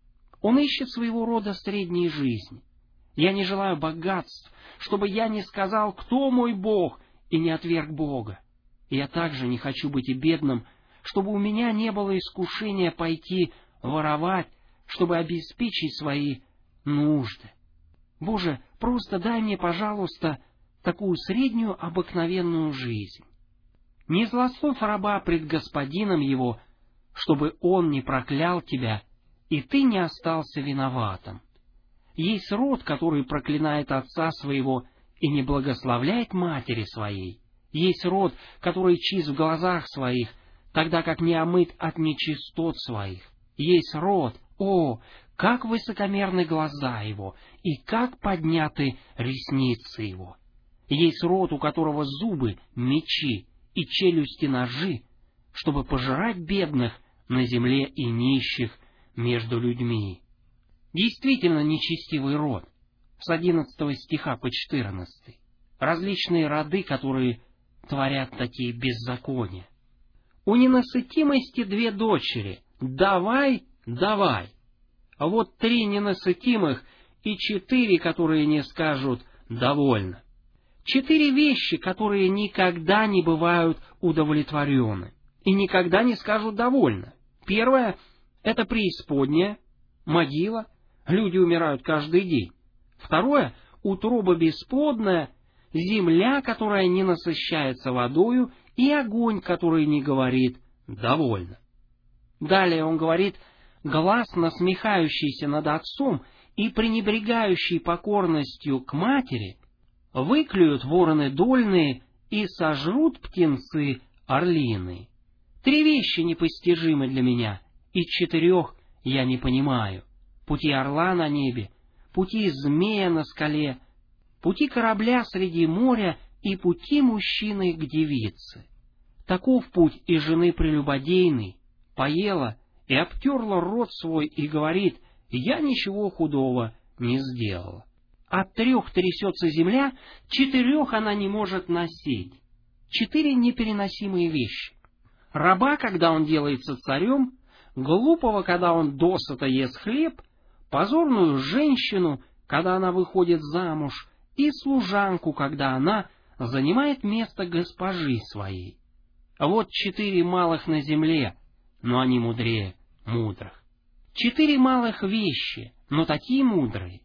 Он ищет своего рода средней жизни. Я не желаю богатств, чтобы я не сказал, кто мой Бог, и не отверг Бога. И я также не хочу быть и бедным, чтобы у меня не было искушения пойти воровать, чтобы обеспечить свои нужды. Боже, просто дай мне, пожалуйста, такую среднюю обыкновенную жизнь. Не злословь раба пред господином его, чтобы он не проклял тебя, и ты не остался виноватым. Есть род, который проклинает отца своего и не благословляет матери своей. Есть род, который чист в глазах своих, тогда как не омыт от нечистот своих. Есть род, о, как высокомерны глаза его, и как подняты ресницы его. Есть род, у которого зубы — мечи, и челюсти — ножи, чтобы пожирать бедных на земле и нищих между людьми. Действительно нечестивый род. С одиннадцатого стиха по четырнадцатый. Различные роды, которые творят такие беззакония. У ненасытимости две дочери. Давай, давай. А вот три ненасытимых и четыре, которые не скажут «довольно». Четыре вещи, которые никогда не бывают удовлетворены и никогда не скажут «довольно». Первое — это преисподняя, могила, люди умирают каждый день. Второе — утроба бесплодная, земля, которая не насыщается водою, и огонь, который не говорит «довольно». Далее он говорит: глас, насмехающийся над отцом и пренебрегающий покорностью к матери, выклюют вороны дольные и сожрут птенцы орлиные. Три вещи непостижимы для меня, и четырех я не понимаю. Пути орла на небе, пути змея на скале, пути корабля среди моря и пути мужчины к девице. Таков путь и жены прелюбодейной, поела и обтерла рот свой и говорит: я ничего худого не сделала. От трех трясется земля, четырех она не может носить. Четыре непереносимые вещи. Раба, когда он делается царем, глупого, когда он досыта ест хлеб, позорную женщину, когда она выходит замуж, и служанку, когда она занимает место госпожи своей. Вот четыре малых на земле, но они мудрее мудрых. Четыре малых вещи, но такие мудрые.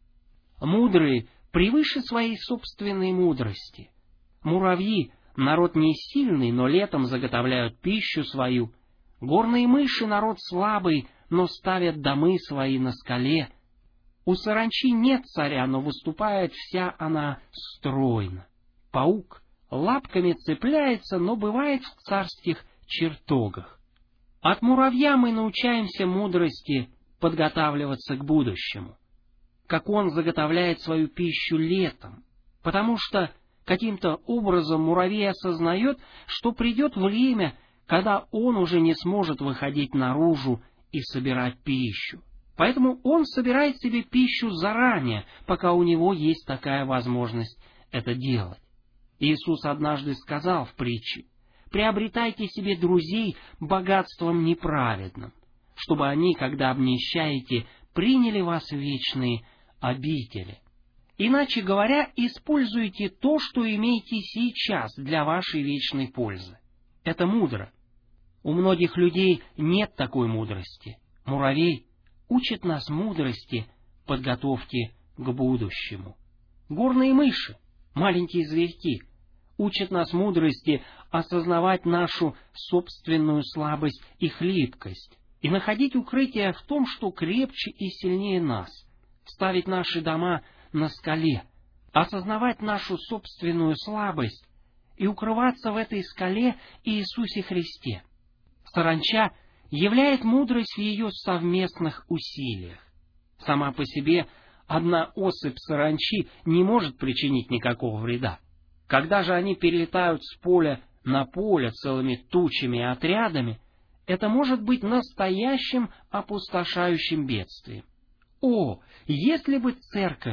Мудрые превыше своей собственной мудрости. Муравьи — народ не сильный, но летом заготовляют пищу свою. Горные мыши — народ слабый, но ставят домы свои на скале. У саранчи нет царя, но выступает вся она стройно. Паук лапками цепляется, но бывает в царских чертогах. От муравья мы научаемся мудрости подготавливаться к будущему. Как он заготовляет свою пищу летом, потому что каким-то образом муравей осознает, что придет время, когда он уже не сможет выходить наружу и собирать пищу. Поэтому он собирает себе пищу заранее, пока у него есть такая возможность это делать. Иисус однажды сказал в притче: «Приобретайте себе друзей богатством неправедным, чтобы они, когда обнищаете, приняли вас в вечные обители». Иначе говоря, используйте то, что имеете сейчас для вашей вечной пользы. Это мудро. У многих людей нет такой мудрости. Муравей учит нас мудрости подготовки к будущему. Горные мыши, маленькие зверьки, учат нас мудрости осознавать нашу собственную слабость и хлипкость и находить укрытие в том, что крепче и сильнее нас, ставить наши дома на скале, осознавать нашу собственную слабость и укрываться в этой скале Иисусе Христе. Саранча являет мудрость в ее совместных усилиях. Сама по себе одна особь саранчи не может причинить никакого вреда. Когда же они перелетают с поля на поле целыми тучами и отрядами, это может быть настоящим опустошающим бедствием. О, если бы церковь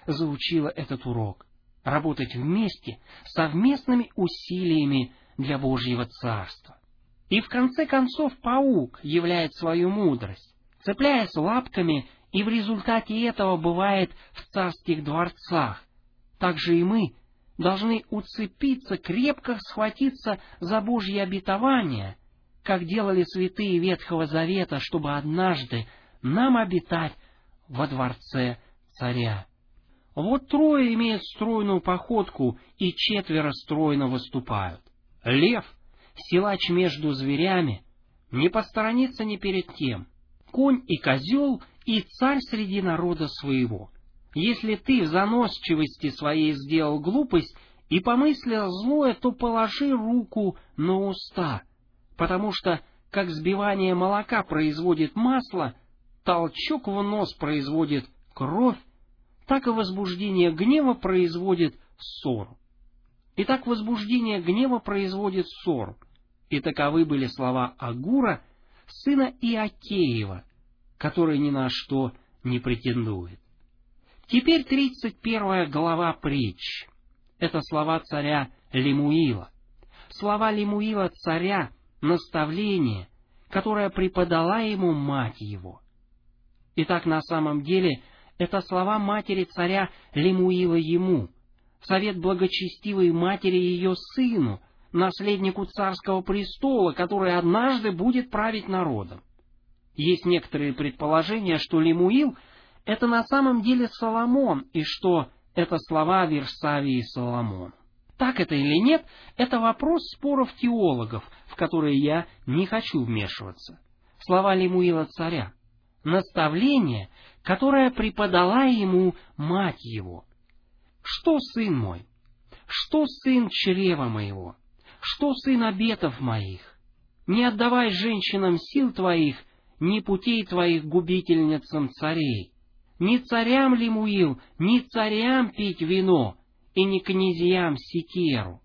заучила этот урок — работать вместе, совместными усилиями для Божьего Царства. И в конце концов паук являет свою мудрость, цепляясь лапками, и в результате этого бывает в царских дворцах. Так же и мы должны уцепиться, крепко схватиться за Божье обетование, как делали святые Ветхого Завета, чтобы однажды нам обитать во дворце царя. Вот трое имеют стройную походку, и четверо стройно выступают. Лев, силач между зверями, не посторонится ни перед кем. Конь и козел, и царь среди народа своего. Если ты в заносчивости своей сделал глупость и помыслил злое, то положи руку на уста, потому что, как сбивание молока производит масло, толчок в нос производит кровь, так и возбуждение гнева производит ссору. Итак, возбуждение гнева производит ссору. И таковы были слова Агура, сына Иакеева, который ни на что не претендует. Теперь тридцать первая глава притч. Это слова царя Лемуила. Слова Лемуила царя — наставление, которое преподала ему мать его. Итак, на самом деле, это слова матери царя Лемуила ему, совет благочестивой матери ее сыну, наследнику царского престола, который однажды будет править народом. Есть некоторые предположения, что Лемуил — это на самом деле Соломон, и что это слова Версавии Соломона. Так это или нет, это вопрос споров теологов, в которые я не хочу вмешиваться. Слова Лемуила царя. Наставление, которое преподала ему мать его. Что, сын мой? Что, сын чрева моего? Что, сын обетов моих? Не отдавай женщинам сил твоих, ни путей твоих губительницам царей. Ни царям Лемуил, ни царям пить вино, и ни князьям секеру.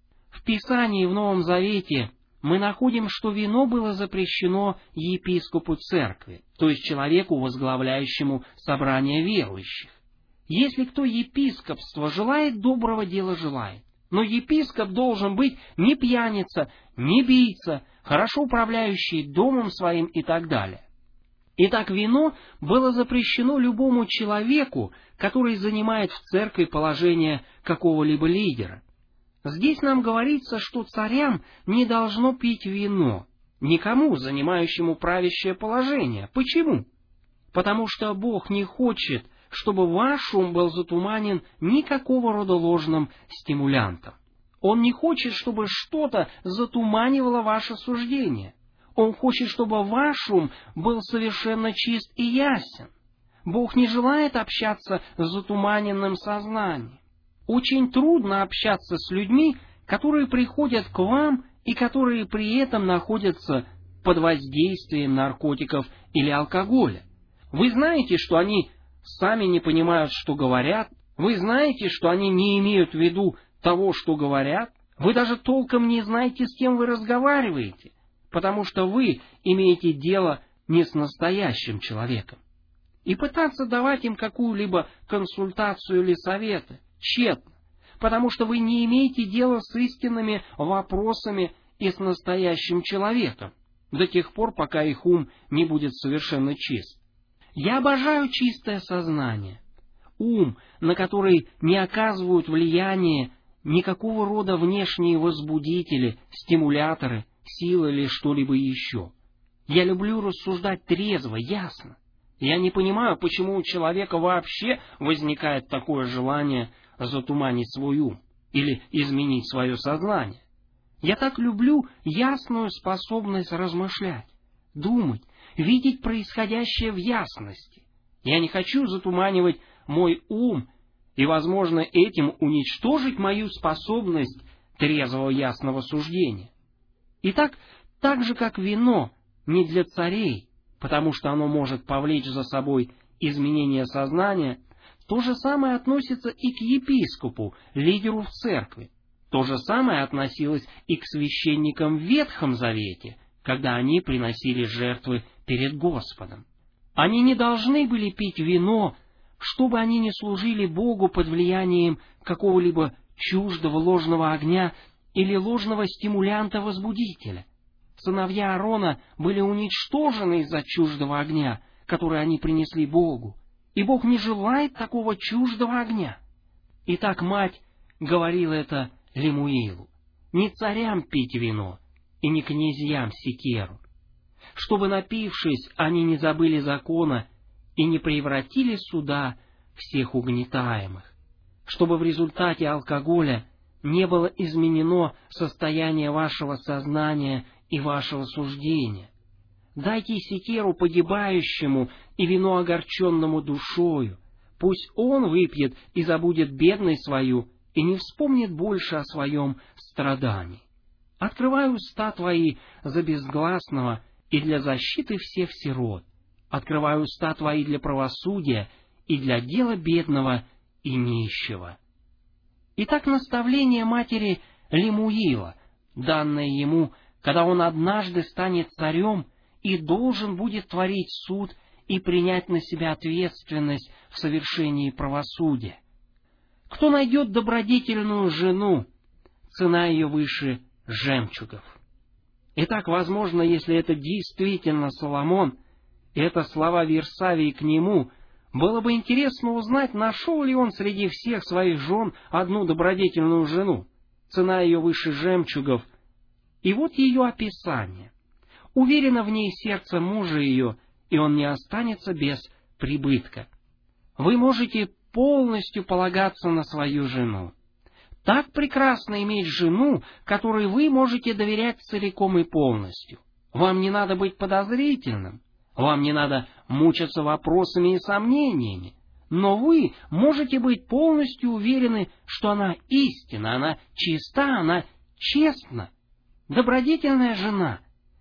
В Писании в Новом Завете мы находим, что вино было запрещено епископу церкви, то есть человеку, возглавляющему собрание верующих. Если кто епископство желает, доброго дела желает. Но епископ должен быть не пьяница, не бийца, хорошо управляющий домом своим и так далее. Итак, вино было запрещено любому человеку, который занимает в церкви положение какого-либо лидера. Здесь нам говорится, что царям не должно пить вино, никому, занимающему правящее положение. Почему? Потому что Бог не хочет, чтобы ваш ум был затуманен никакого рода ложным стимулянтом. Он не хочет, чтобы что-то затуманивало ваше суждение. Он хочет, чтобы ваш ум был совершенно чист и ясен. Бог не желает общаться с затуманенным сознанием. Очень трудно общаться с людьми, которые приходят к вам и которые при этом находятся под воздействием наркотиков или алкоголя. Вы знаете, что они сами не понимают, что говорят. Вы знаете, что они не имеют в виду того, что говорят. Вы даже толком не знаете, с кем вы разговариваете, потому что вы имеете дело не с настоящим человеком. И пытаться давать им какую-либо консультацию или советы тщетно, потому что вы не имеете дела с истинными вопросами и с настоящим человеком, до тех пор, пока их ум не будет совершенно чист. Я обожаю чистое сознание, ум, на который не оказывают влияния никакого рода внешние возбудители, стимуляторы, силы или что-либо еще. Я люблю рассуждать трезво, ясно. Я не понимаю, почему у человека вообще возникает такое желание затуманить свой ум или изменить свое сознание. Я так люблю ясную способность размышлять, думать, видеть происходящее в ясности. Я не хочу затуманивать мой ум и, возможно, этим уничтожить мою способность трезвого ясного суждения. Итак, так же, как вино не для царей, потому что оно может повлечь за собой изменение сознания, то же самое относится и к епископу, лидеру в церкви. То же самое относилось и к священникам в Ветхом Завете, когда они приносили жертвы перед Господом. Они не должны были пить вино, чтобы они не служили Богу под влиянием какого-либо чуждого ложного огня или ложного стимулянта-возбудителя. Сыновья Аарона были уничтожены из-за чуждого огня, который они принесли Богу, и Бог не желает такого чуждого огня. Итак, мать говорила это Лемуилу: не царям пить вино, и не князьям секеру, чтобы, напившись, они не забыли закона и не превратили суда всех угнетаемых, чтобы в результате алкоголя не было изменено состояние вашего сознания и вашего суждения. Дайте секеру погибающему и вино огорченному душою, пусть он выпьет и забудет бедность свою, и не вспомнит больше о своем страдании. Открывай уста твои за безгласного и для защиты всех сирот. Открывай уста твои для правосудия и для дела бедного и нищего. Итак, наставление матери Лемуила, данное ему, когда он однажды станет царем и должен будет творить суд и принять на себя ответственность в совершении правосудия. Кто найдет добродетельную жену, цена ее выше жемчугов. Итак, возможно, если это действительно Соломон, и это слова Версавии к нему, было бы интересно узнать, нашел ли он среди всех своих жен одну добродетельную жену, цена ее выше жемчугов. И вот ее описание. Уверено в ней сердце мужа ее, и он не останется без прибытка. Вы можете полностью полагаться на свою жену. Так прекрасно иметь жену, которой вы можете доверять целиком и полностью. Вам не надо быть подозрительным, вам не надо мучиться вопросами и сомнениями, но вы можете быть полностью уверены, что она истинна, она чиста, она честна. Добродетельная жена,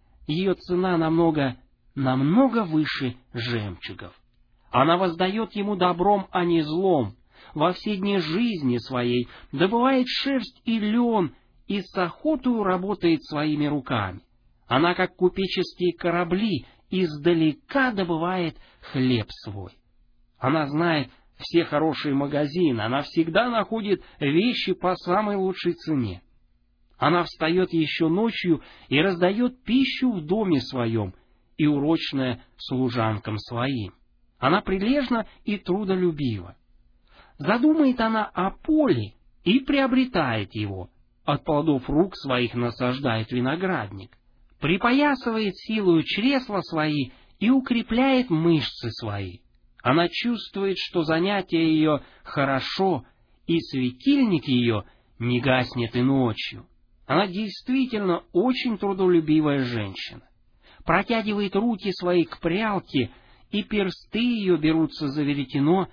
ее цена намного, намного выше жемчугов. Она воздает ему добром, а не злом. Во все дни жизни своей добывает шерсть и лен, и с охотою работает своими руками. Она, как купеческие корабли, издалека добывает хлеб свой. Она знает все хорошие магазины, она всегда находит вещи по самой лучшей цене. Она встает еще ночью и раздает пищу в доме своем, и урочная служанкам своим. Она прилежна и трудолюбива. Задумает она о поле и приобретает его, от плодов рук своих насаждает виноградник, припоясывает силою чресла свои и укрепляет мышцы свои. Она чувствует, что занятие ее хорошо, и светильник ее не гаснет и ночью. Она действительно очень трудолюбивая женщина. Протягивает руки свои к прялке, и персты ее берутся за веретено.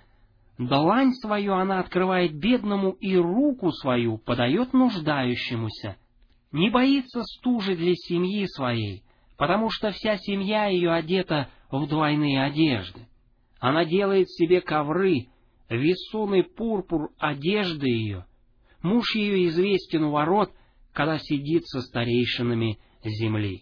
Длань свою она открывает бедному, и руку свою подает нуждающемуся. Не боится стужи для семьи своей, потому что вся семья ее одета в двойные одежды. Она делает себе ковры, весомый пурпур одежды ее. Муж ее известен у ворот, когда сидит со старейшинами земли.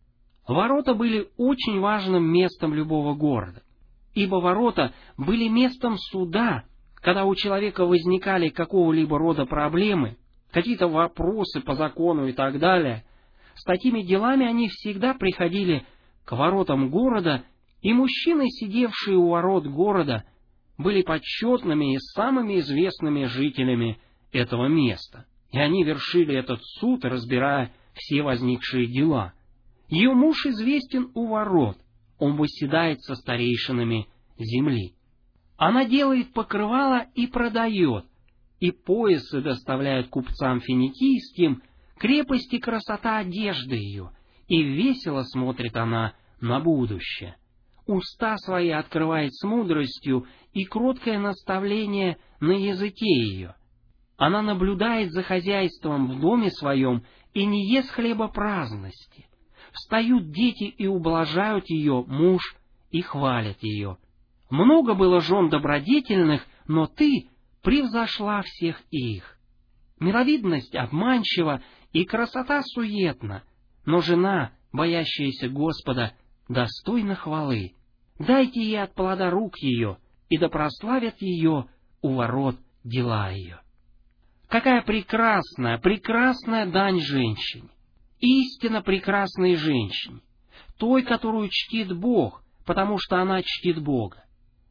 Ворота были очень важным местом любого города, ибо ворота были местом суда, когда у человека возникали какого-либо рода проблемы, какие-то вопросы по закону и так далее. С такими делами они всегда приходили к воротам города, и мужчины, сидевшие у ворот города, были почетными и самыми известными жителями этого места, и они вершили этот суд, разбирая все возникшие дела. Ее муж известен у ворот, он восседает со старейшинами земли. Она делает покрывало и продает, и поясы доставляют купцам финикийским, крепость и красота одежды ее, и весело смотрит она на будущее. Уста свои открывает с мудростью, и кроткое наставление на языке ее. Она наблюдает за хозяйством в доме своем и не ест хлеба праздности. Встают дети и ублажают ее муж и хвалят ее. Много было жен добродетельных, но ты превзошла всех их. Миловидность обманчива и красота суетна, но жена, боящаяся Господа, достойна хвалы. Дайте ей от плода рук ее, и да прославят ее у ворот дела ее. Какая прекрасная, прекрасная дань женщине! Истинно прекрасной женщине, той, которую чтит Бог, потому что она чтит Бога.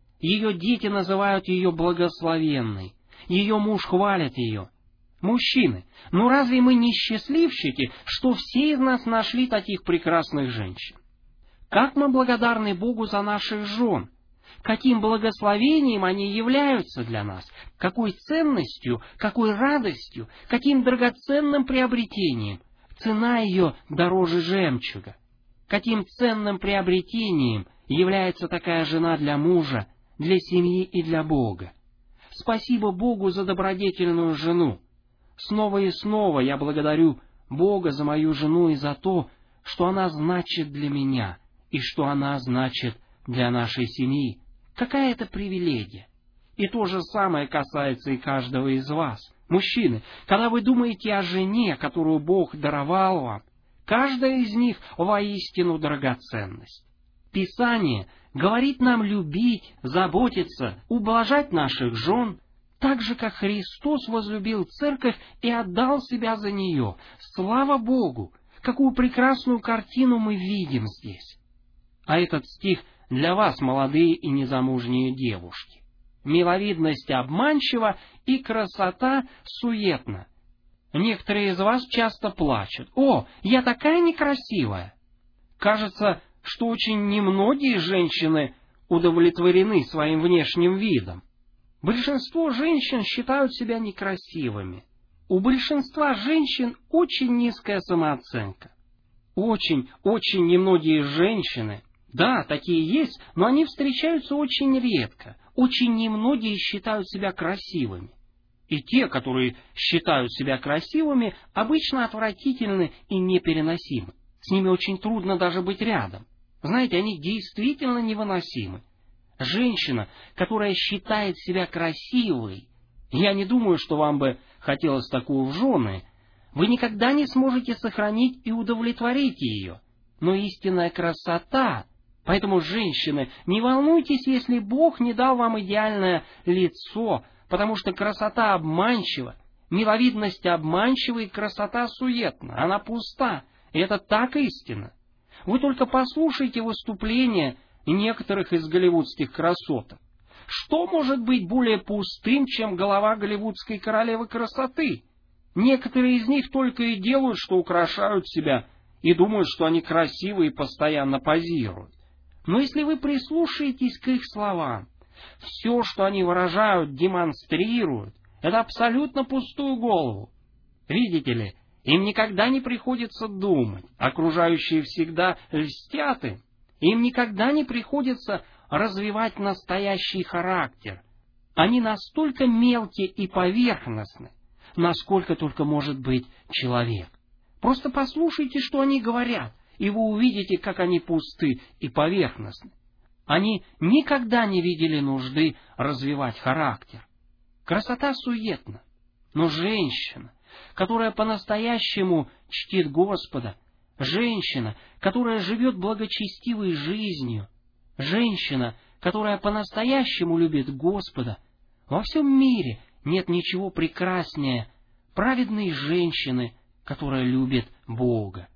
Ее дети называют ее благословенной, ее муж хвалит ее. Мужчины, ну разве мы не счастливчики, что все из нас нашли таких прекрасных женщин? Как мы благодарны Богу за наших жен! Каким благословением они являются для нас, какой ценностью, какой радостью, каким драгоценным приобретением. Цена ее дороже жемчуга. Каким ценным приобретением является такая жена для мужа, для семьи и для Бога. Спасибо Богу за добродетельную жену. Снова и снова я благодарю Бога за мою жену и за то, что она значит для меня и что она значит для нашей семьи. Какая это привилегия! И то же самое касается и каждого из вас. Мужчины, когда вы думаете о жене, которую Бог даровал вам, каждая из них воистину драгоценность. Писание говорит нам любить, заботиться, ублажать наших жен, так же, как Христос возлюбил церковь и отдал себя за нее. Слава Богу! Какую прекрасную картину мы видим здесь! А этот стих для вас, молодые и незамужние девушки. Миловидность обманчива и красота суетна. Некоторые из вас часто плачут. «О, я такая некрасивая!» Кажется, что очень немногие женщины удовлетворены своим внешним видом. Большинство женщин считают себя некрасивыми. У большинства женщин очень низкая самооценка. Очень, очень немногие женщины, да, такие есть, но они встречаются очень редко. Очень немногие считают себя красивыми. И те, которые считают себя красивыми, обычно отвратительны и непереносимы. С ними очень трудно даже быть рядом. Знаете, они действительно невыносимы. Женщина, которая считает себя красивой, я не думаю, что вам бы хотелось такую в жены, вы никогда не сможете сохранить и удовлетворить ее. Но истинная красота... Поэтому, женщины, не волнуйтесь, если Бог не дал вам идеальное лицо, потому что красота обманчива, миловидность обманчива и красота суетна, она пуста, и это так истинно. Вы только послушайте выступления некоторых из голливудских красоток. Что может быть более пустым, чем голова голливудской королевы красоты? Некоторые из них только и делают, что украшают себя, и думают, что они красивы и постоянно позируют. Но если вы прислушаетесь к их словам, все, что они выражают, демонстрируют, это абсолютно пустую голову. Видите ли, им никогда не приходится думать, окружающие всегда льстят им, им никогда не приходится развивать настоящий характер. Они настолько мелкие и поверхностны, насколько только может быть человек. Просто послушайте, что они говорят, и вы увидите, как они пусты и поверхностны. Они никогда не видели нужды развивать характер. Красота суетна, но женщина, которая по-настоящему чтит Господа, женщина, которая живет благочестивой жизнью, женщина, которая по-настоящему любит Господа, во всем мире нет ничего прекраснее праведной женщины, которая любит Бога.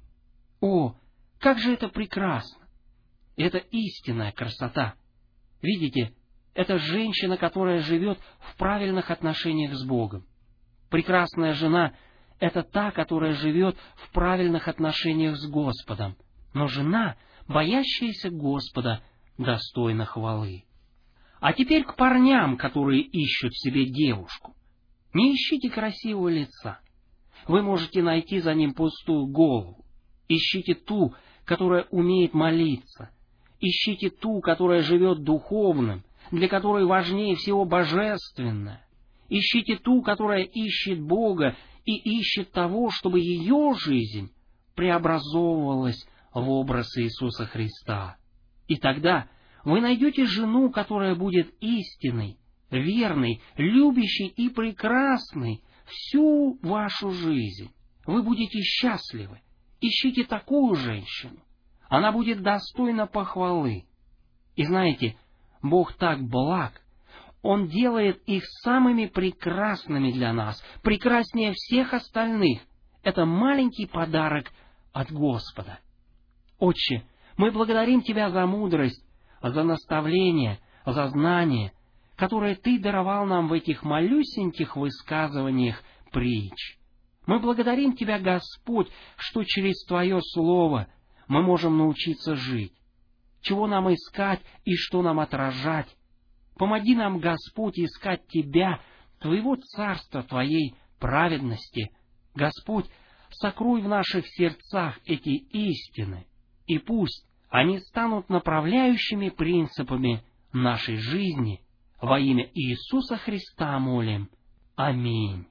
О, как же это прекрасно! Это истинная красота. Видите, это женщина, которая живет в правильных отношениях с Богом. Прекрасная жена — это та, которая живет в правильных отношениях с Господом. Но жена, боящаяся Господа, достойна хвалы. А теперь к парням, которые ищут себе девушку. Не ищите красивого лица. Вы можете найти за ним пустую голову. Ищите ту, которая умеет молиться. Ищите ту, которая живет духовным, для которой важнее всего божественное. Ищите ту, которая ищет Бога и ищет того, чтобы ее жизнь преобразовывалась в образ Иисуса Христа. И тогда вы найдете жену, которая будет истинной, верной, любящей и прекрасной всю вашу жизнь. Вы будете счастливы. Ищите такую женщину. Она будет достойна похвалы. И знаете, Бог так благ, Он делает их самыми прекрасными для нас, прекраснее всех остальных. Это маленький подарок от Господа. Отче, мы благодарим Тебя за мудрость, за наставление, за знание, которое Ты даровал нам в этих малюсеньких высказываниях притч. Мы благодарим Тебя, Господь, что через Твое Слово мы можем научиться жить. Чего нам искать и что нам отражать? Помоги нам, Господь, искать Тебя, Твоего Царства, Твоей праведности. Господь, сокрой в наших сердцах эти истины, и пусть они станут направляющими принципами нашей жизни. Во имя Иисуса Христа молим. Аминь.